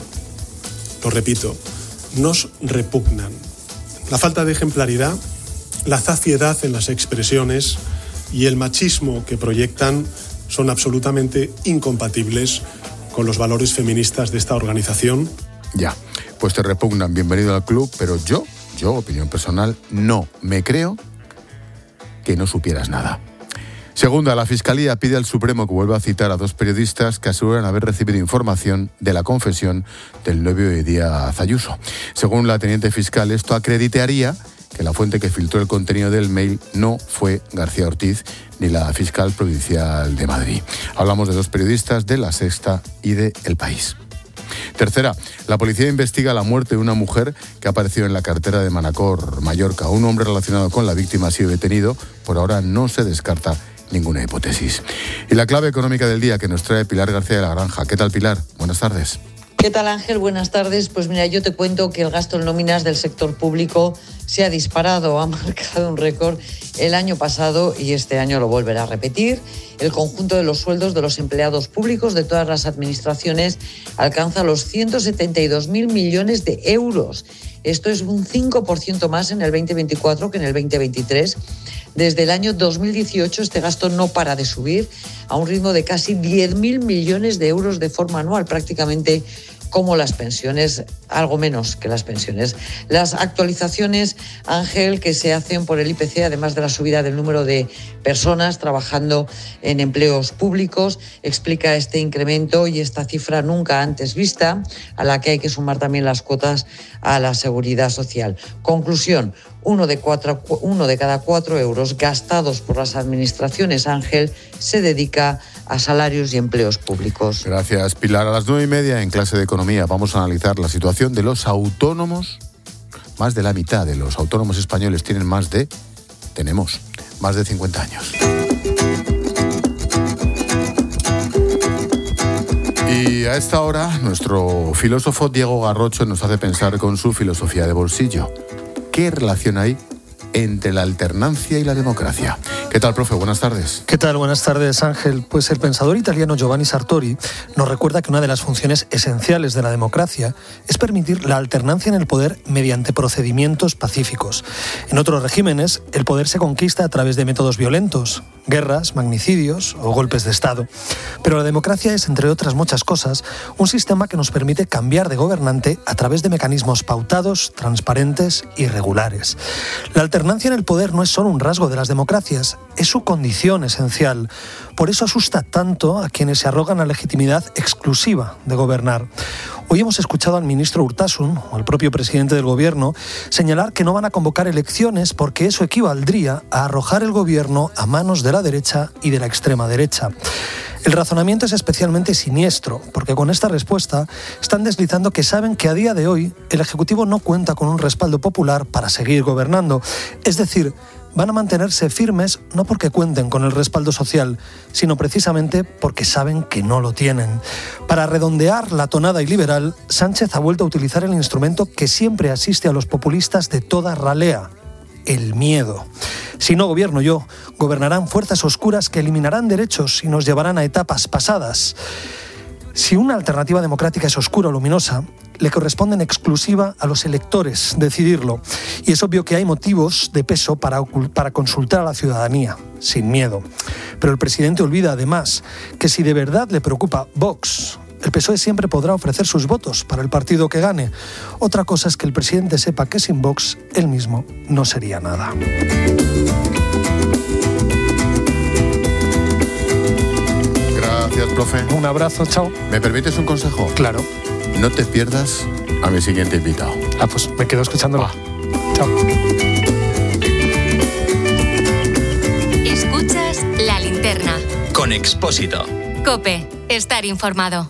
Lo repito, nos repugnan. La falta de ejemplaridad, la zafiedad en las expresiones y el machismo que proyectan son absolutamente incompatibles con los valores feministas de esta organización. Ya, pues te repugnan, bienvenido al club, pero yo, opinión personal, no me creo que no supieras nada. Segunda, la Fiscalía pide al Supremo que vuelva a citar a dos periodistas que aseguran haber recibido información de la confesión del novio de Díaz Ayuso. Según la teniente fiscal, esto acreditaría que la fuente que filtró el contenido del mail no fue García Ortiz ni la fiscal provincial de Madrid. Hablamos de dos periodistas de La Sexta y de El País. Tercera, la policía investiga la muerte de una mujer que ha aparecido en la cartera de Manacor, Mallorca. Un hombre relacionado con la víctima ha sido detenido. Por ahora no se descarta ninguna hipótesis. Y la clave económica del día que nos trae Pilar García de la Granja. ¿Qué tal, Pilar? Buenas tardes. ¿Qué tal, Ángel? Buenas tardes. Pues mira, yo te cuento que el gasto en nóminas del sector público se ha disparado, ha marcado un récord el año pasado y este año lo volverá a repetir. El conjunto de los sueldos de los empleados públicos de todas las administraciones alcanza los 172.000 millones de euros. Esto es un 5% más en el 2024 que en el 2023. Desde el año 2018 este gasto no para de subir a un ritmo de casi 10.000 millones de euros de forma anual, prácticamente como las pensiones, algo menos que las pensiones. Las actualizaciones, Ángel, que se hacen por el IPC, además de la subida del número de personas trabajando en empleos públicos, explica este incremento y esta cifra nunca antes vista, a la que hay que sumar también las cuotas a la seguridad social. Conclusión, uno de cada 4 euros gastados por las administraciones, Ángel, se dedica a salarios y empleos públicos. Gracias, Pilar. A las 9:30 en clase de economía vamos a analizar la situación de los autónomos. Más de la mitad de los autónomos españoles tenemos más de 50 años. Y a esta hora, nuestro filósofo Diego Garrocho nos hace pensar con su filosofía de bolsillo. ¿Qué relación hay entre la alternancia y la democracia? ¿Qué tal, profe? Buenas tardes. ¿Qué tal? Buenas tardes, Ángel. Pues el pensador italiano Giovanni Sartori nos recuerda que una de las funciones esenciales de la democracia es permitir la alternancia en el poder mediante procedimientos pacíficos. En otros regímenes, el poder se conquista a través de métodos violentos, guerras, magnicidios o golpes de Estado. Pero la democracia es, entre otras muchas cosas, un sistema que nos permite cambiar de gobernante a través de mecanismos pautados, transparentes y regulares. La alternancia en el poder no es solo un rasgo de las democracias, es su condición esencial. Por eso asusta tanto a quienes se arrogan la legitimidad exclusiva de gobernar. Hoy hemos escuchado al ministro Urtasun, o al propio presidente del gobierno, señalar que no van a convocar elecciones porque eso equivaldría a arrojar el gobierno a manos de la derecha y de la extrema derecha. El razonamiento es especialmente siniestro, porque con esta respuesta están deslizando que saben que a día de hoy el Ejecutivo no cuenta con un respaldo popular para seguir gobernando. Es decir, van a mantenerse firmes no porque cuenten con el respaldo social, sino precisamente porque saben que no lo tienen. Para redondear la tonada iliberal, Sánchez ha vuelto a utilizar el instrumento que siempre asiste a los populistas de toda ralea: el miedo. Si no gobierno yo, gobernarán fuerzas oscuras que eliminarán derechos y nos llevarán a etapas pasadas. Si una alternativa democrática es oscura o luminosa, le corresponde en exclusiva a los electores decidirlo. Y es obvio que hay motivos de peso para consultar a la ciudadanía, sin miedo. Pero el presidente olvida además que si de verdad le preocupa Vox, el PSOE siempre podrá ofrecer sus votos para el partido que gane. Otra cosa es que el presidente sepa que sin Vox, él mismo no sería nada. Gracias, profe. Un abrazo, chao. ¿Me permites un consejo? Claro. No te pierdas a mi siguiente invitado. Pues me quedo escuchándolo. Chao. Escuchas La Linterna. Con Expósito. COPE. Estar informado.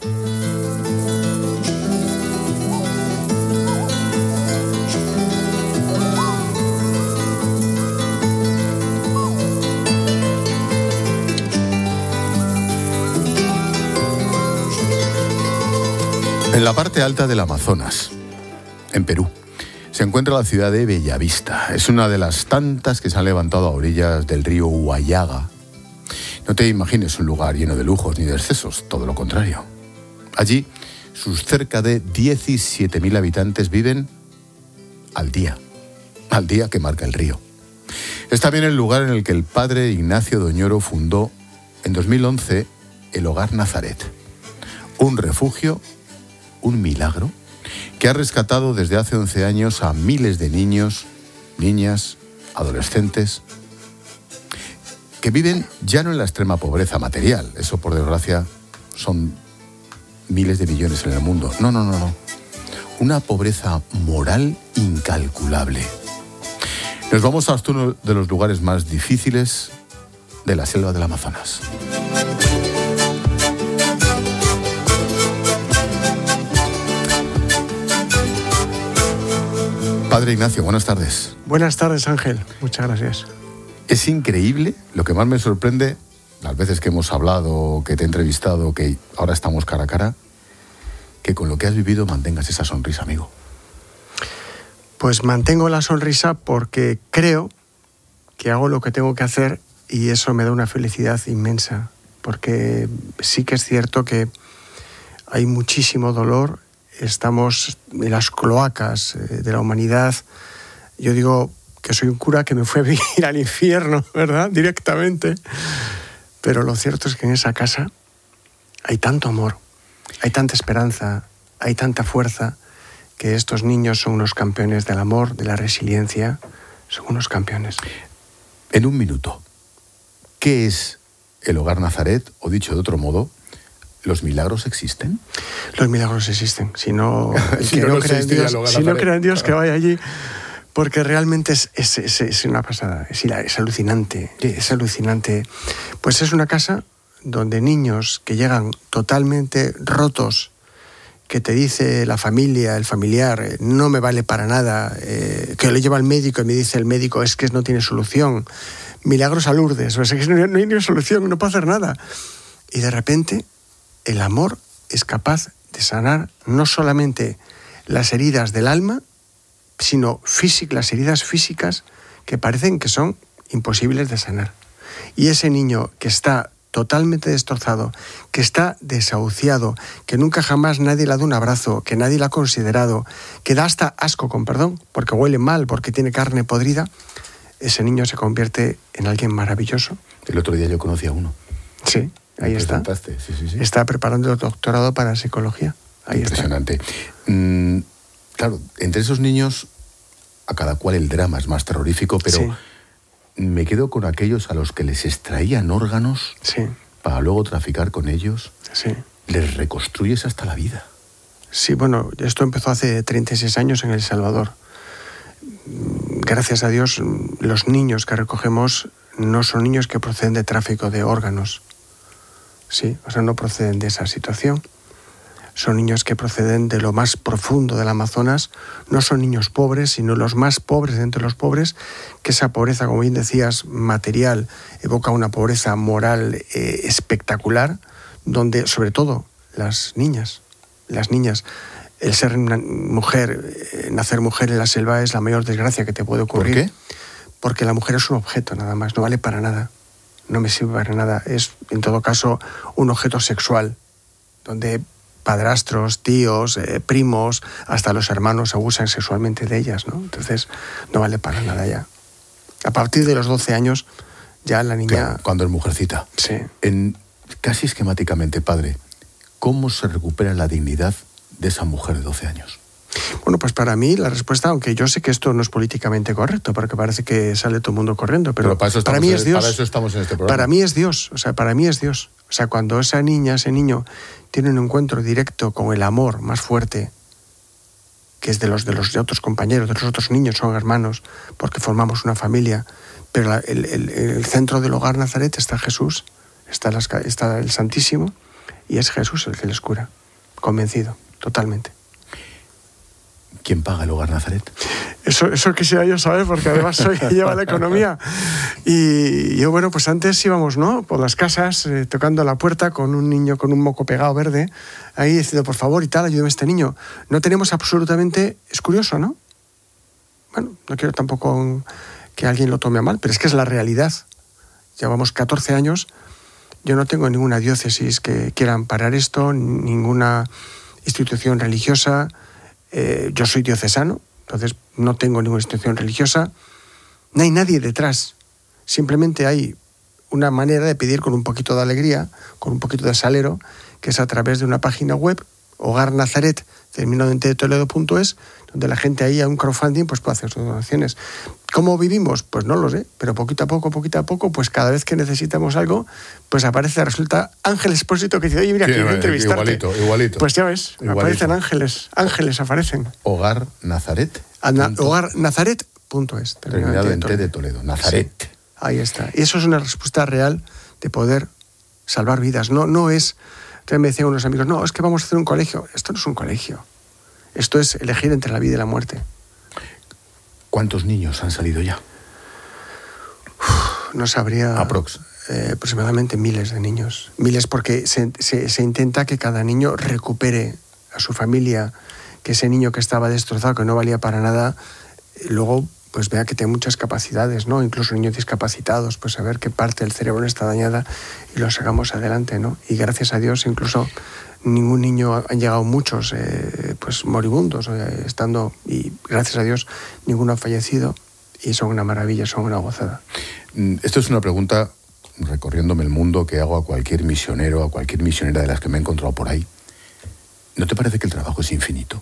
En la parte alta del Amazonas, en Perú, se encuentra la ciudad de Bellavista. Es una de las tantas que se han levantado a orillas del río Huallaga. No te imagines un lugar lleno de lujos ni de excesos, todo lo contrario. Allí, sus cerca de 17.000 habitantes viven al día que marca el río. Es también el lugar en el que el padre Ignacio Doñoro fundó en 2011 el Hogar Nazaret, un refugio, un milagro, que ha rescatado desde hace 11 años a miles de niños, niñas, adolescentes, que viven ya no en la extrema pobreza material, eso por desgracia son miles de millones en el mundo, no, una pobreza moral incalculable. Nos vamos hasta uno de los lugares más difíciles de la selva del Amazonas. Padre Ignacio, buenas tardes. Buenas tardes, Ángel. Muchas gracias. Es increíble, lo que más me sorprende, las veces que hemos hablado, que te he entrevistado, que ahora estamos cara a cara, que con lo que has vivido mantengas esa sonrisa, amigo. Pues mantengo la sonrisa porque creo que hago lo que tengo que hacer y eso me da una felicidad inmensa. Porque sí que es cierto que hay muchísimo dolor. Estamos en las cloacas de la humanidad. Yo digo que soy un cura que me fue a vivir al infierno, ¿verdad? Directamente. Pero lo cierto es que en esa casa hay tanto amor, hay tanta esperanza, hay tanta fuerza, que estos niños son unos campeones del amor, de la resiliencia, son unos campeones. En un minuto, ¿qué es el Hogar Nazaret? O dicho de otro modo, ¿los milagros existen? Los milagros existen. Si no, si no crea en Dios, que vaya allí, porque realmente es una pasada, es alucinante, es alucinante. Pues es una casa donde niños que llegan totalmente rotos, que te dice la familia, el familiar, no me vale para nada, que le lleva al médico y me dice el médico, es que no tiene solución. Milagros a Lourdes, o sea, que no hay ni solución, no puedo hacer nada. Y de repente, el amor es capaz de sanar no solamente las heridas del alma, sino las heridas físicas que parecen que son imposibles de sanar. Y ese niño que está totalmente destrozado, que está desahuciado, que nunca jamás nadie le ha dado un abrazo, que nadie le ha considerado, que da hasta asco, con perdón, porque huele mal, porque tiene carne podrida, ese niño se convierte en alguien maravilloso. El otro día yo conocí a uno. Sí, ahí está. Sí. Está preparando el doctorado para psicología. Ahí impresionante. Está. Claro, entre esos niños, a cada cual el drama es más terrorífico, pero sí, me quedo con aquellos a los que les extraían órganos para luego traficar con ellos. Sí. Les reconstruyes hasta la vida. Sí, bueno, esto empezó hace 36 años en El Salvador. Gracias a Dios, los niños que recogemos no son niños que proceden de tráfico de órganos. Sí, o sea, no proceden de esa situación. Son niños que proceden de lo más profundo del Amazonas. No son niños pobres, sino los más pobres de entre los pobres, que esa pobreza, como bien decías, material, evoca una pobreza moral espectacular, donde, sobre todo, las niñas, el ser mujer, nacer mujer en la selva es la mayor desgracia que te puede ocurrir. ¿Por qué? Porque la mujer es un objeto nada más, no vale para nada, no me sirve para nada. Es, en todo caso, un objeto sexual, donde padrastros, tíos, primos, hasta los hermanos abusan sexualmente de ellas, ¿no? Entonces, no vale para nada ya. A partir de los 12 años, ya la niña... Claro, cuando es mujercita. Sí. Casi esquemáticamente, padre, ¿cómo se recupera la dignidad de esa mujer de 12 años? Bueno, pues para mí la respuesta, aunque yo sé que esto no es políticamente correcto, porque parece que sale todo el mundo corriendo, pero para mí es Dios. Para eso estamos en este programa. Para mí es Dios, para mí es Dios. O sea, cuando esa niña, ese niño, tiene un encuentro directo con el amor más fuerte, que es de los otros compañeros, de los otros niños, son hermanos, porque formamos una familia, pero el centro del hogar Nazaret está Jesús, está el Santísimo, y es Jesús el que les cura, convencido, totalmente. ¿Quién paga el hogar Nazaret? Eso quisiera yo saber, porque además soy quien lleva la economía. Y yo, bueno, pues antes íbamos, ¿no?, por las casas, tocando la puerta con un niño con un moco pegado verde, ahí diciendo, por favor, y tal, ayúdame a este niño. No tenemos absolutamente... Es curioso, ¿no? Bueno, no quiero tampoco que alguien lo tome a mal, pero es que es la realidad. Llevamos 14 años, yo no tengo ninguna diócesis que quiera amparar esto, ninguna institución religiosa. Yo soy diocesano, entonces no tengo ninguna institución religiosa. No hay nadie detrás. Simplemente hay una manera de pedir con un poquito de alegría, con un poquito de salero, que es a través de una página web, Hogar Nazaret, terminado en Toledo.es, donde la gente ahí a un crowdfunding pues puede hacer sus donaciones. ¿Cómo vivimos? Pues no lo sé, pero poquito a poco, pues cada vez que necesitamos algo, pues resulta Ángel Expósito, que dice, oye, mira, sí, quiero entrevistarte. Igualito. Pues ya ves, igualito. Aparecen ángeles aparecen. Hogar Nazaret. Hogar Nazaret.es. Terminado en T de Toledo, Nazaret. Sí, ahí está. Y eso es una respuesta real de poder salvar vidas. No es... Entonces me decían unos amigos, no, es que vamos a hacer un colegio. Esto no es un colegio. Esto es elegir entre la vida y la muerte. ¿Cuántos niños han salido ya? No sabría... aproximadamente miles de niños. Miles, porque se intenta que cada niño recupere a su familia, que ese niño que estaba destrozado, que no valía para nada, luego pues vea que tiene muchas capacidades, ¿no? Incluso niños discapacitados, pues saber qué parte del cerebro está dañada y lo sacamos adelante, ¿no? Y gracias a Dios, incluso ningún niño, han llegado muchos pues moribundos, estando, y gracias a Dios ninguno ha fallecido, y son una maravilla, son una gozada. Esto es una pregunta, recorriéndome el mundo, que hago a cualquier misionero, a cualquier misionera de las que me he encontrado por ahí. ¿No te parece que el trabajo es infinito?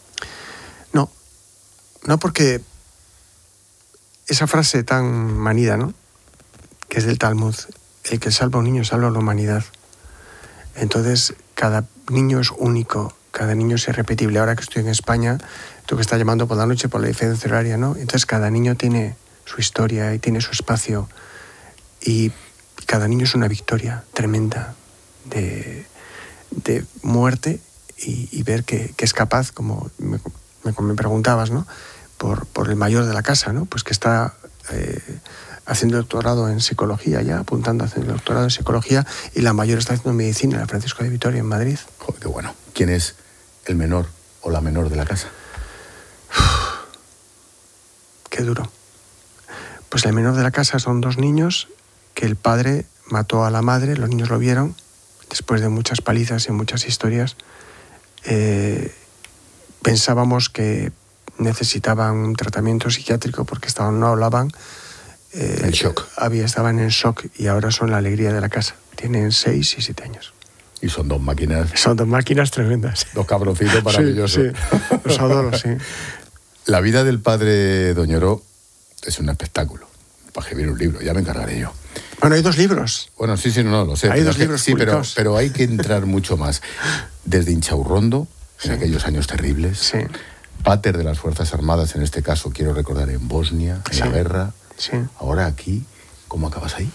No, porque esa frase tan manida, ¿no?, que es del Talmud, el que salva a un niño salva a la humanidad. Entonces, cada niño es único, cada niño es irrepetible. Ahora que estoy en España, tú que estás llamando por la noche por la diferencia horaria, ¿no? Entonces, cada niño tiene su historia y tiene su espacio. Y cada niño es una victoria tremenda de muerte y ver que es capaz, como me preguntabas, ¿no?, por el mayor de la casa, ¿no?, pues que está haciendo doctorado en psicología ya, apuntando a hacer el doctorado en psicología, y la mayor está haciendo medicina en la Francisco de Vitoria, en Madrid. Joder, qué bueno. ¿Quién es el menor o la menor de la casa? Qué duro. Pues el menor de la casa son 2 niños que el padre mató a la madre, los niños lo vieron, después de muchas palizas y muchas historias. Pensábamos que necesitaban un tratamiento psiquiátrico porque no hablaban. En shock. Estaban en shock y ahora son la alegría de la casa. Tienen 6 y 7 años. Y son dos máquinas. Son dos máquinas tremendas. Dos cabroncitos maravillosos. Sí, los adoro, sí. La vida del padre Doñoro es un espectáculo. Para escribir un libro, ya me encargaré yo. Bueno, hay 2 libros. Bueno, sí, no, lo sé. Hay 2 libros sí, publicados. pero hay que entrar mucho más. Desde Inchaurrondo, en aquellos años terribles. Sí. Pater de las Fuerzas Armadas, en este caso, quiero recordar, en Bosnia, en la guerra. Sí. Ahora aquí, ¿cómo acabas ahí?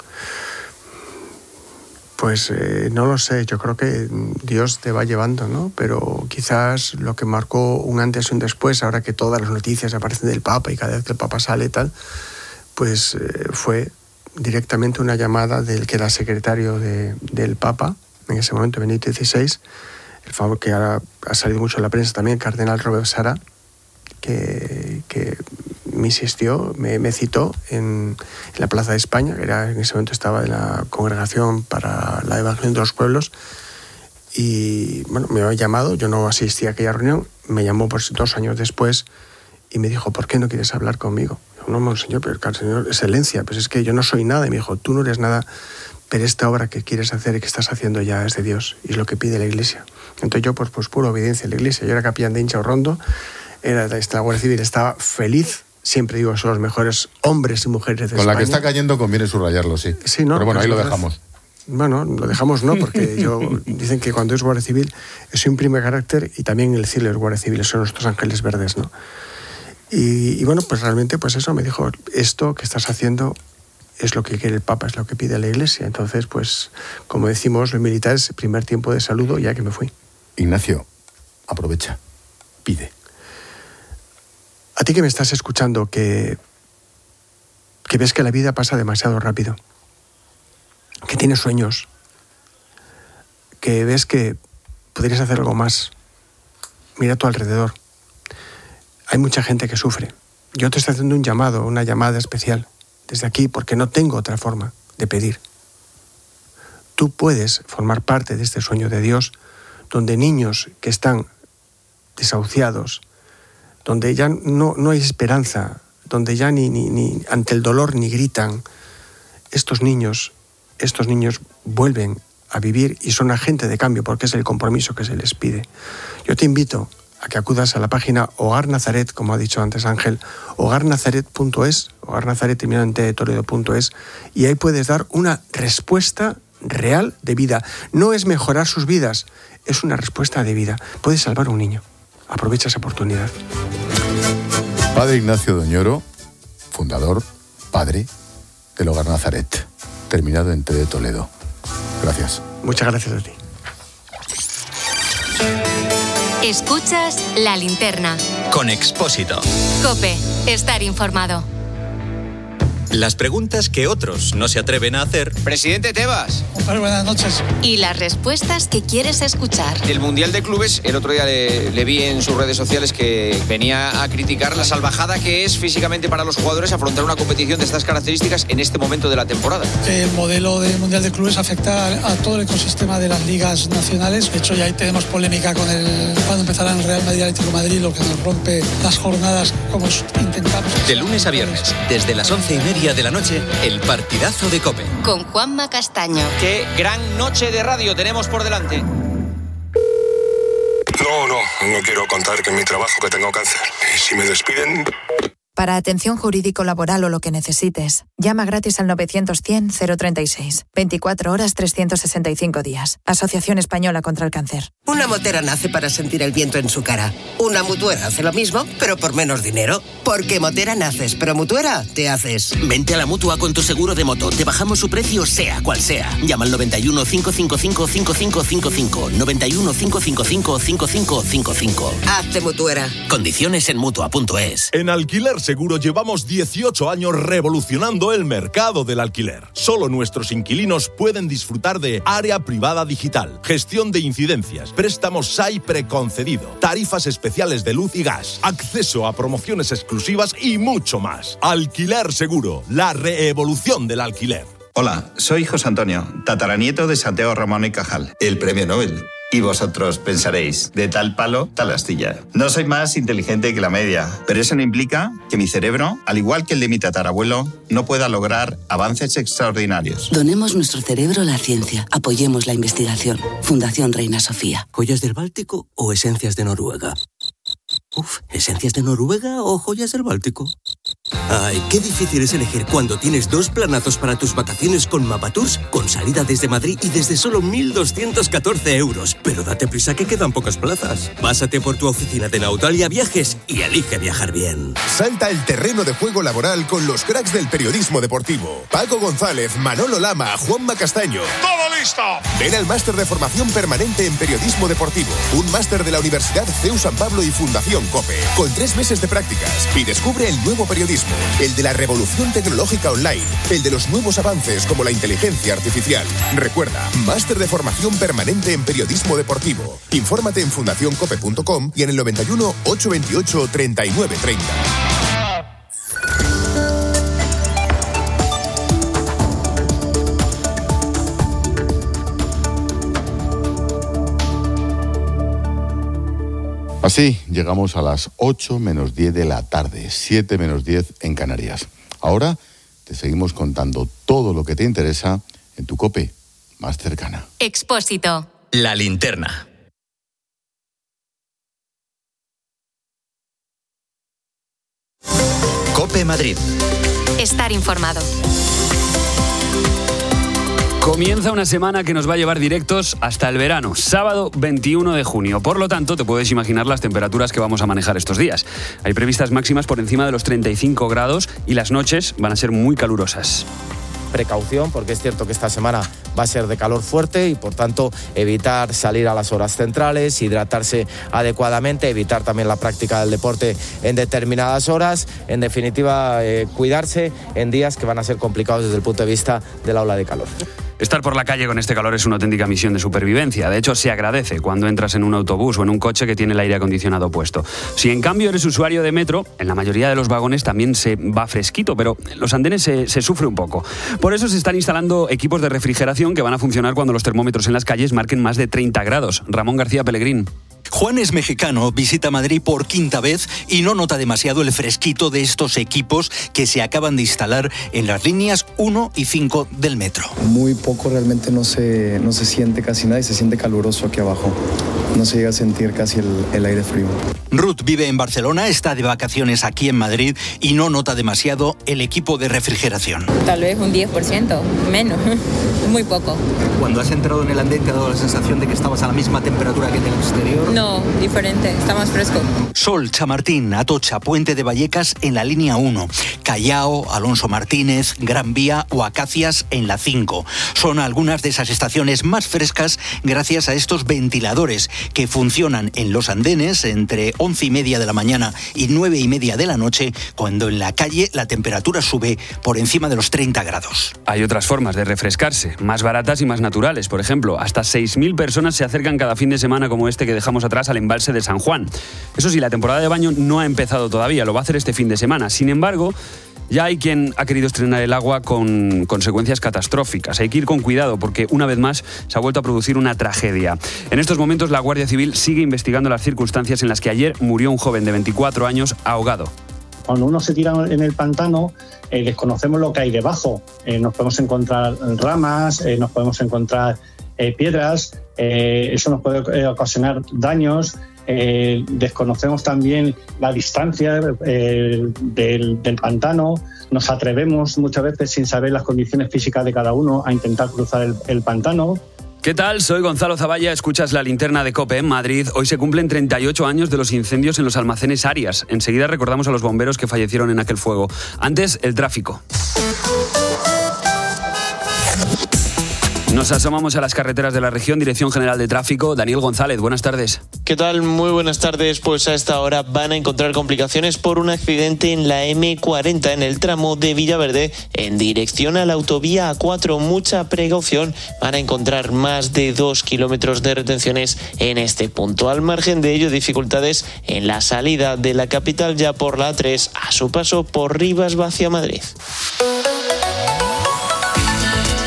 Pues no lo sé, yo creo que Dios te va llevando, ¿no? Pero quizás lo que marcó un antes y un después, ahora que todas las noticias aparecen del Papa y cada vez que el Papa sale y tal, pues fue directamente una llamada del que era secretario del Papa, en ese momento, Benedicto XVI, el favor que ahora ha salido mucho en la prensa también, el cardenal Robert Sara, que me insistió, me citó en la Plaza de España, que en ese momento estaba en la Congregación para la Evangelización de los Pueblos, y bueno, me había llamado, yo no asistí a aquella reunión, me llamó pues 2 años después y me dijo, ¿por qué no quieres hablar conmigo? Yo, no, monseñor, pero señor, excelencia, pues es que yo no soy nada, y me dijo, tú no eres nada, pero esta obra que quieres hacer y que estás haciendo ya es de Dios, y es lo que pide la Iglesia. Entonces yo, pues pura obediencia a la Iglesia, yo era capellán de Inchaurrondo, era de la Guardia Civil, estaba feliz. Siempre digo, son los mejores hombres y mujeres de España. Con la que está cayendo conviene subrayarlo, sí. Sí, ¿no? Pero bueno, ahí lo dejamos. Bueno, lo dejamos no, porque dicen que cuando es Guardia Civil eso imprime carácter, y también el cielo es Guardia Civil, son nuestros ángeles verdes, ¿no? Y bueno, pues realmente pues eso, me dijo, esto que estás haciendo es lo que quiere el Papa, es lo que pide la Iglesia. Entonces, pues, como decimos los militares, primer tiempo de saludo, ya que me fui. Ignacio, aprovecha, pide. A ti que me estás escuchando, que ves que la vida pasa demasiado rápido, que tienes sueños, que ves que podrías hacer algo más, mira a tu alrededor. Hay mucha gente que sufre. Yo te estoy haciendo un llamado, una llamada especial desde aquí, porque no tengo otra forma de pedir. Tú puedes formar parte de este sueño de Dios, donde niños que están desahuciados, donde ya no hay esperanza, donde ya ni ante el dolor ni gritan, estos niños vuelven a vivir y son agente de cambio, porque es el compromiso que se les pide. Yo te invito a que acudas a la página Hogar Nazaret, como ha dicho antes Ángel, hogarnazaret.es, hogarnazaret.es, y ahí puedes dar una respuesta real de vida. No es mejorar sus vidas, es una respuesta de vida. Puedes salvar a un niño. Aprovecha esa oportunidad. Padre Ignacio Doñoro, fundador, padre del Hogar Nazaret, terminado en T de Toledo. Gracias. Muchas gracias a ti. Escuchas La Linterna. Con Expósito. COPE. Estar informado. Las preguntas que otros no se atreven a hacer. Presidente Tebas. Buenas noches. Y las respuestas que quieres escuchar. Del Mundial de Clubes, el otro día le vi en sus redes sociales que venía a criticar la salvajada que es físicamente para los jugadores afrontar una competición de estas características en este momento de la temporada. El modelo del Mundial de Clubes afecta a todo el ecosistema de las ligas nacionales. De hecho, ya ahí tenemos polémica con cuando empezará el Real Madrid Atlético de Madrid, lo que nos rompe las jornadas como intentamos. De lunes a viernes, desde las 11:30 de la noche, el partidazo de COPE. Con Juanma Castaño. Qué gran noche de radio tenemos por delante. No quiero contar que en mi trabajo que tengo cáncer. Y si me despiden... Para atención jurídico-laboral o lo que necesites, llama gratis al 900-100-036. 24 horas, 365 días. Asociación Española contra el Cáncer. Una motera nace para sentir el viento en su cara. Una mutuera hace lo mismo, pero por menos dinero. Porque motera naces, pero mutuera te haces. Vente a la Mutua con tu seguro de moto. Te bajamos su precio sea cual sea. Llama al 91 555 5555. 91 555 5555. Hazte mutuera. Condiciones en Mutua.es. En Alquiler Seguro llevamos 18 años revolucionando el mercado del alquiler. Solo nuestros inquilinos pueden disfrutar de área privada digital, gestión de incidencias, préstamos SAI preconcedido, tarifas especiales de luz y gas, acceso a promociones exclusivas y mucho más. Alquiler Seguro, la reevolución del alquiler. Hola, soy José Antonio, tataranieto de Santiago Ramón y Cajal, el premio Nobel. Y vosotros pensaréis, de tal palo, tal astilla. No soy más inteligente que la media, pero eso no implica que mi cerebro, al igual que el de mi tatarabuelo, no pueda lograr avances extraordinarios. Donemos nuestro cerebro a la ciencia. Apoyemos la investigación. Fundación Reina Sofía. ¿Joyas del Báltico o esencias de Noruega? ¿Esencias de Noruega o joyas del Báltico? Ay, qué difícil es elegir cuando tienes 2 planazos para tus vacaciones con Mapatours, con salida desde Madrid y desde solo 1.214 euros. Pero date prisa que quedan pocas plazas. Pásate por tu oficina de Nautalia Viajes y elige viajar bien. Salta el terreno de juego laboral con los cracks del periodismo deportivo. Paco González, Manolo Lama, Juanma Castaño. ¡Todo listo! Ven al máster de formación permanente en periodismo deportivo. Un máster de la Universidad CEU San Pablo y Fundación COPE. Con 3 meses de prácticas. Y descubre el nuevo periodismo. El de la revolución tecnológica online. El de los nuevos avances como la inteligencia artificial. Recuerda, máster de formación permanente en periodismo deportivo. Infórmate en fundacioncope.com y en el 91 828 3930. Así llegamos a las 8 menos 10 de la tarde, 7 menos 10 en Canarias. Ahora te seguimos contando todo lo que te interesa en tu COPE más cercana. Expósito. La linterna. COPE Madrid. Estar informado. Comienza una semana que nos va a llevar directos hasta el verano, sábado 21 de junio. Por lo tanto, te puedes imaginar las temperaturas que vamos a manejar estos días. Hay previstas máximas por encima de los 35 grados y las noches van a ser muy calurosas. Precaución, porque es cierto que esta semana va a ser de calor fuerte y por tanto evitar salir a las horas centrales, hidratarse adecuadamente, evitar también la práctica del deporte en determinadas horas, en definitiva cuidarse en días que van a ser complicados desde el punto de vista de la ola de calor. Estar por la calle con este calor es una auténtica misión de supervivencia. De hecho, se agradece cuando entras en un autobús o en un coche que tiene el aire acondicionado puesto. Si en cambio eres usuario de metro, en la mayoría de los vagones también se va fresquito, pero en los andenes se sufre un poco. Por eso se están instalando equipos de refrigeración que van a funcionar cuando los termómetros en las calles marquen más de 30 grados. Ramón García Pellegrín. Juan es mexicano, visita Madrid por 5ª vez y no nota demasiado el fresquito de estos equipos que se acaban de instalar en las líneas 1 y 5 del metro. Muy poco, realmente no se siente casi nada y se siente caluroso aquí abajo. No se llega a sentir casi el aire frío. Ruth vive en Barcelona, está de vacaciones aquí en Madrid y no nota demasiado el equipo de refrigeración. Tal vez un 10%, menos, muy poco. Cuando has entrado en el andén, ¿te ha dado la sensación de que estabas a la misma temperatura que en el exterior? No, diferente, está más fresco. Sol, Chamartín, Atocha, Puente de Vallecas en la línea 1, Callao, Alonso Martínez, Gran Vía o Acacias en la 5. Son algunas de esas estaciones más frescas gracias a estos ventiladores que funcionan en los andenes entre 11:30 de la mañana y 9:30 de la noche, cuando en la calle la temperatura sube por encima de los 30 grados. Hay otras formas de refrescarse, más baratas y más naturales. Por ejemplo, hasta 6.000 personas se acercan cada fin de semana como este que dejamos atrás al embalse de San Juan. Eso sí, la temporada de baño no ha empezado todavía, lo va a hacer este fin de semana. Sin embargo, ya hay quien ha querido estrenar el agua con consecuencias catastróficas. Hay que ir con cuidado porque una vez más se ha vuelto a producir una tragedia. En estos momentos la Guardia Civil sigue investigando las circunstancias en las que ayer murió un joven de 24 años ahogado. Cuando uno se tira en el pantano, desconocemos lo que hay debajo. Nos podemos encontrar ramas, nos podemos encontrar piedras, eso nos puede ocasionar daños. Desconocemos también la distancia del pantano, nos atrevemos muchas veces sin saber las condiciones físicas de cada uno a intentar cruzar el pantano. ¿Qué tal? Soy Gonzalo Zavalla, escuchas la linterna de COPE en Madrid. Hoy se cumplen 38 años de los incendios en los almacenes Arias. Enseguida recordamos a los bomberos que fallecieron en aquel fuego. Antes, el tráfico. Nos asomamos a las carreteras de la región, Dirección General de Tráfico. Daniel González, buenas tardes. ¿Qué tal? Muy buenas tardes. Pues a esta hora van a encontrar complicaciones por un accidente en la M40 en el tramo de Villaverde en dirección a la autovía A4. Mucha precaución, van a encontrar más de 2 kilómetros de retenciones en este punto. Al margen de ello, dificultades en la salida de la capital ya por la A3 a su paso por Rivas hacia Madrid.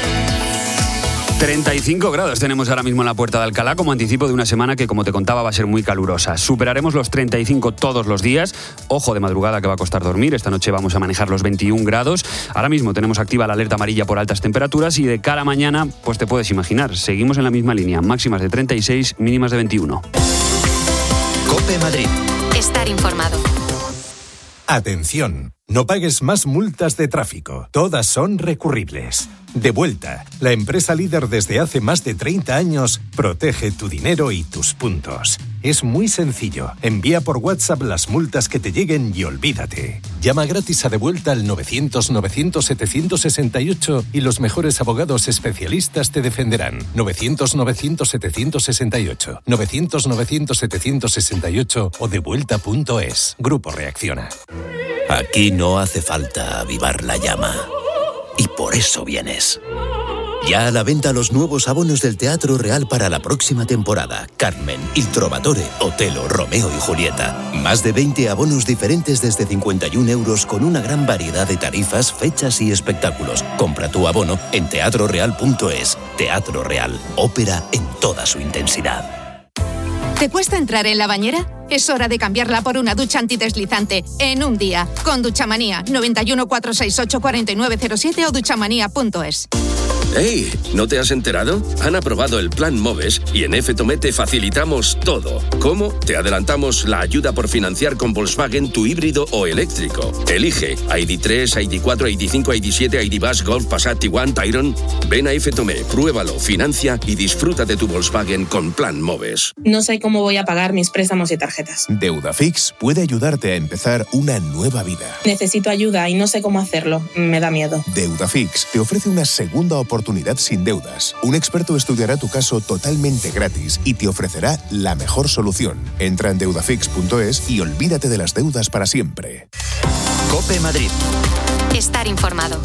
35 grados tenemos ahora mismo en la Puerta de Alcalá como anticipo de una semana que, como te contaba, va a ser muy calurosa. Superaremos los 35 todos los días. Ojo de madrugada que va a costar dormir. Esta noche vamos a manejar los 21 grados. Ahora mismo tenemos activa la alerta amarilla por altas temperaturas y de cara a mañana, pues te puedes imaginar, seguimos en la misma línea. Máximas de 36, mínimas de 21. COPE Madrid. Estar informado. Atención, no pagues más multas de tráfico. Todas son recurribles. Devuelta, la empresa líder desde hace más de 30 años, protege tu dinero y tus puntos. Es muy sencillo. Envía por WhatsApp las multas que te lleguen y olvídate. Llama gratis a Devuelta al 900-900-768 y los mejores abogados especialistas te defenderán. 900-900-768. 900-900-768 o devuelta.es. Grupo Reacciona. Aquí no hace falta avivar la llama. Y por eso vienes. Ya a la venta los nuevos abonos del Teatro Real para la próxima temporada. Carmen, Il Trovatore, Otelo, Romeo y Julieta. Más de 20 abonos diferentes desde 51 euros con una gran variedad de tarifas, fechas y espectáculos. Compra tu abono en teatroreal.es. Teatro Real, ópera en toda su intensidad. ¿Te cuesta entrar en la bañera? Es hora de cambiarla por una ducha antideslizante en un día. Con Duchamanía, 91 468 4907 o duchamanía.es. ¡Hey! ¿No te has enterado? Han aprobado el Plan MOVES y en FTOME te facilitamos todo. ¿Cómo? Te adelantamos la ayuda por financiar con Volkswagen tu híbrido o eléctrico. Elige ID3, ID4, ID5, ID7, ID Buzz, Golf, Passat, Tiguan, Tayron. Ven a FTOME, pruébalo, financia y disfruta de tu Volkswagen con Plan MOVES. No sé cómo voy a pagar mis préstamos y tarjetas. Deudafix puede ayudarte a empezar una nueva vida. Necesito ayuda y no sé cómo hacerlo. Me da miedo. Deudafix te ofrece una segunda oportunidad sin deudas. Un experto estudiará tu caso totalmente gratis y te ofrecerá la mejor solución. Entra en deudafix.es y olvídate de las deudas para siempre. COPE Madrid. Estar informado.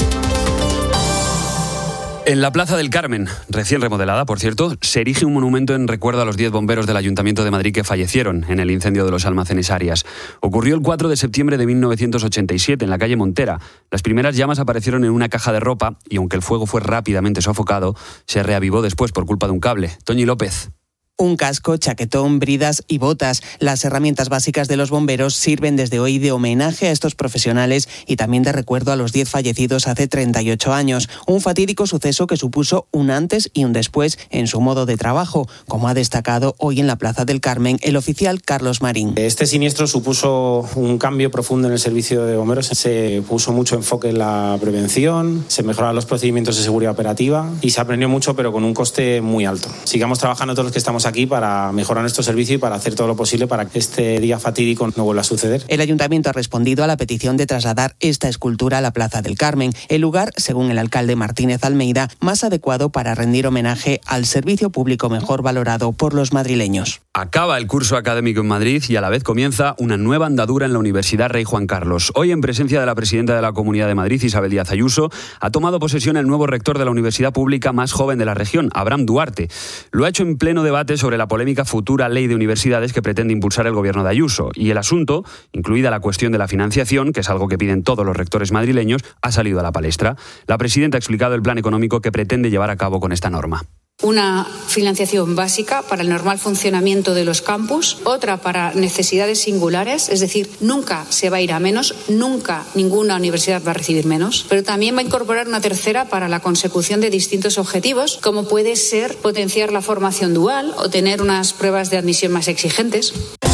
En la Plaza del Carmen, recién remodelada, por cierto, se erige un monumento en recuerdo a los 10 bomberos del Ayuntamiento de Madrid que fallecieron en el incendio de los almacenes Arias. Ocurrió el 4 de septiembre de 1987 en la calle Montera. Las primeras llamas aparecieron en una caja de ropa y aunque el fuego fue rápidamente sofocado, se reavivó después por culpa de un cable. Toñi López. Un casco, chaquetón, bridas y botas. Las herramientas básicas de los bomberos sirven desde hoy de homenaje a estos profesionales y también de recuerdo a los 10 fallecidos hace 38 años. Un fatídico suceso que supuso un antes y un después en su modo de trabajo, como ha destacado hoy en la Plaza del Carmen el oficial Carlos Marín. Este siniestro supuso un cambio profundo en el servicio de bomberos. Se puso mucho enfoque en la prevención, se mejoraron los procedimientos de seguridad operativa y se aprendió mucho, pero con un coste muy alto. Sigamos trabajando todos los que estamos aquí para mejorar nuestro servicio y para hacer todo lo posible para que este día fatídico no vuelva a suceder. El Ayuntamiento ha respondido a la petición de trasladar esta escultura a la Plaza del Carmen, el lugar, según el alcalde Martínez Almeida, más adecuado para rendir homenaje al servicio público mejor valorado por los madrileños. Acaba el curso académico en Madrid y a la vez comienza una nueva andadura en la Universidad Rey Juan Carlos. Hoy, en presencia de la presidenta de la Comunidad de Madrid, Isabel Díaz Ayuso, ha tomado posesión el nuevo rector de la universidad pública más joven de la región, Abraham Duarte. Lo ha hecho en pleno debate sobre la polémica futura ley de universidades que pretende impulsar el gobierno de Ayuso. Y el asunto, incluida la cuestión de la financiación, que es algo que piden todos los rectores madrileños, ha salido a la palestra. La presidenta ha explicado el plan económico que pretende llevar a cabo con esta norma. Una financiación básica para el normal funcionamiento de los campus, otra para necesidades singulares, es decir, nunca se va a ir a menos, nunca ninguna universidad va a recibir menos, pero también va a incorporar una tercera para la consecución de distintos objetivos, como puede ser potenciar la formación dual o tener unas pruebas de admisión más exigentes.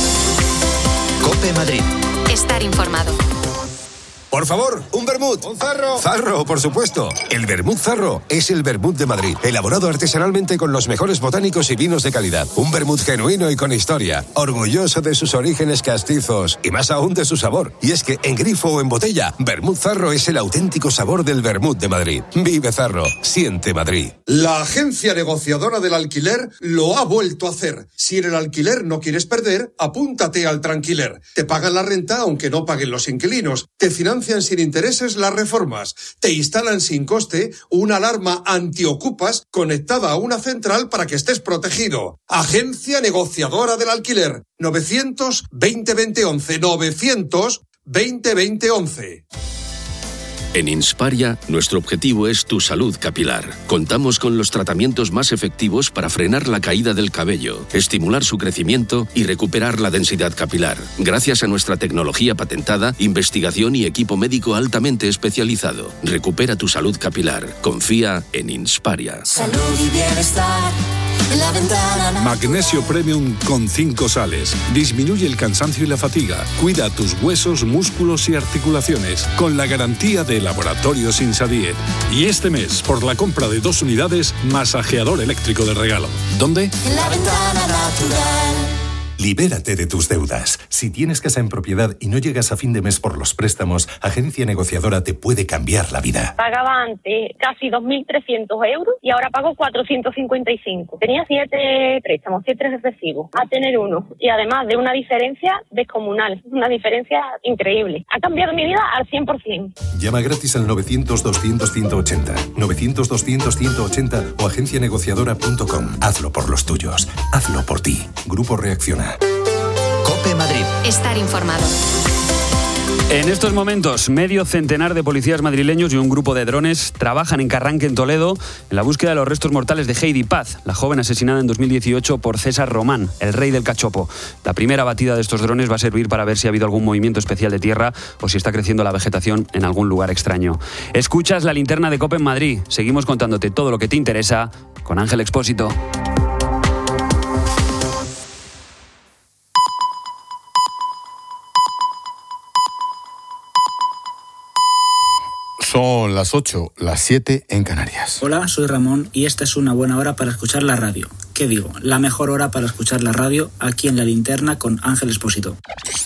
COPE Madrid. Estar informado. Por favor, un vermut. Un zarro. Zarro, por supuesto. El vermut Zarro es el vermut de Madrid, elaborado artesanalmente con los mejores botánicos y vinos de calidad. Un vermut genuino y con historia, orgulloso de sus orígenes castizos y más aún de su sabor. Y es que en grifo o en botella, vermut Zarro es el auténtico sabor del vermut de Madrid. Vive Zarro, siente Madrid. La agencia negociadora del alquiler lo ha vuelto a hacer. Si en el alquiler no quieres perder, apúntate al Tranquiler. Te pagan la renta aunque no paguen los inquilinos. Te financian sin intereses las reformas. Te instalan sin coste una alarma antiocupas conectada a una central para que estés protegido. Agencia negociadora del alquiler. 900 20 20 11. 900 20 20 11. En Insparia, nuestro objetivo es tu salud capilar. Contamos con los tratamientos más efectivos para frenar la caída del cabello, estimular su crecimiento y recuperar la densidad capilar. Gracias a nuestra tecnología patentada, investigación y equipo médico altamente especializado. Recupera tu salud capilar. Confía en Insparia. Salud y bienestar. La ventana. Magnesio Premium con 5 sales. Disminuye el cansancio y la fatiga. Cuida tus huesos, músculos y articulaciones. Con la garantía de Laboratorios Insadiet. Y este mes, por la compra de 2 unidades, masajeador eléctrico de regalo. ¿Dónde? La ventana natural. Libérate de tus deudas. Si tienes casa en propiedad y no llegas a fin de mes por los préstamos, Agencia Negociadora te puede cambiar la vida. Pagaba antes casi 2.300 euros y ahora pago 455. Tenía 7 préstamos, 7 recibos, a tener uno. Y además de una diferencia descomunal, una diferencia increíble. Ha cambiado mi vida al 100%. Llama gratis al 900-200-180, 900-200-180 o agencianegociadora.com. Hazlo por los tuyos. Hazlo por ti. Grupo Reacciona. COPE Madrid. Estar informado. En estos momentos, medio centenar de policías madrileños y un grupo de drones trabajan en Carranque, en Toledo, en la búsqueda de los restos mortales de Heidi Paz, la joven asesinada en 2018 por César Román, el rey del cachopo. La primera batida de estos drones va a servir para ver si ha habido algún movimiento especial de tierra o si está creciendo la vegetación en algún lugar extraño. Escuchas la linterna de COPE en Madrid. Seguimos contándote todo lo que te interesa con Ángel Expósito. Son las 8, las 7 en Canarias. Hola, soy Ramón y esta es una buena hora para escuchar la radio. ¿Qué digo? La mejor hora para escuchar la radio aquí en La Linterna con Ángel Expósito.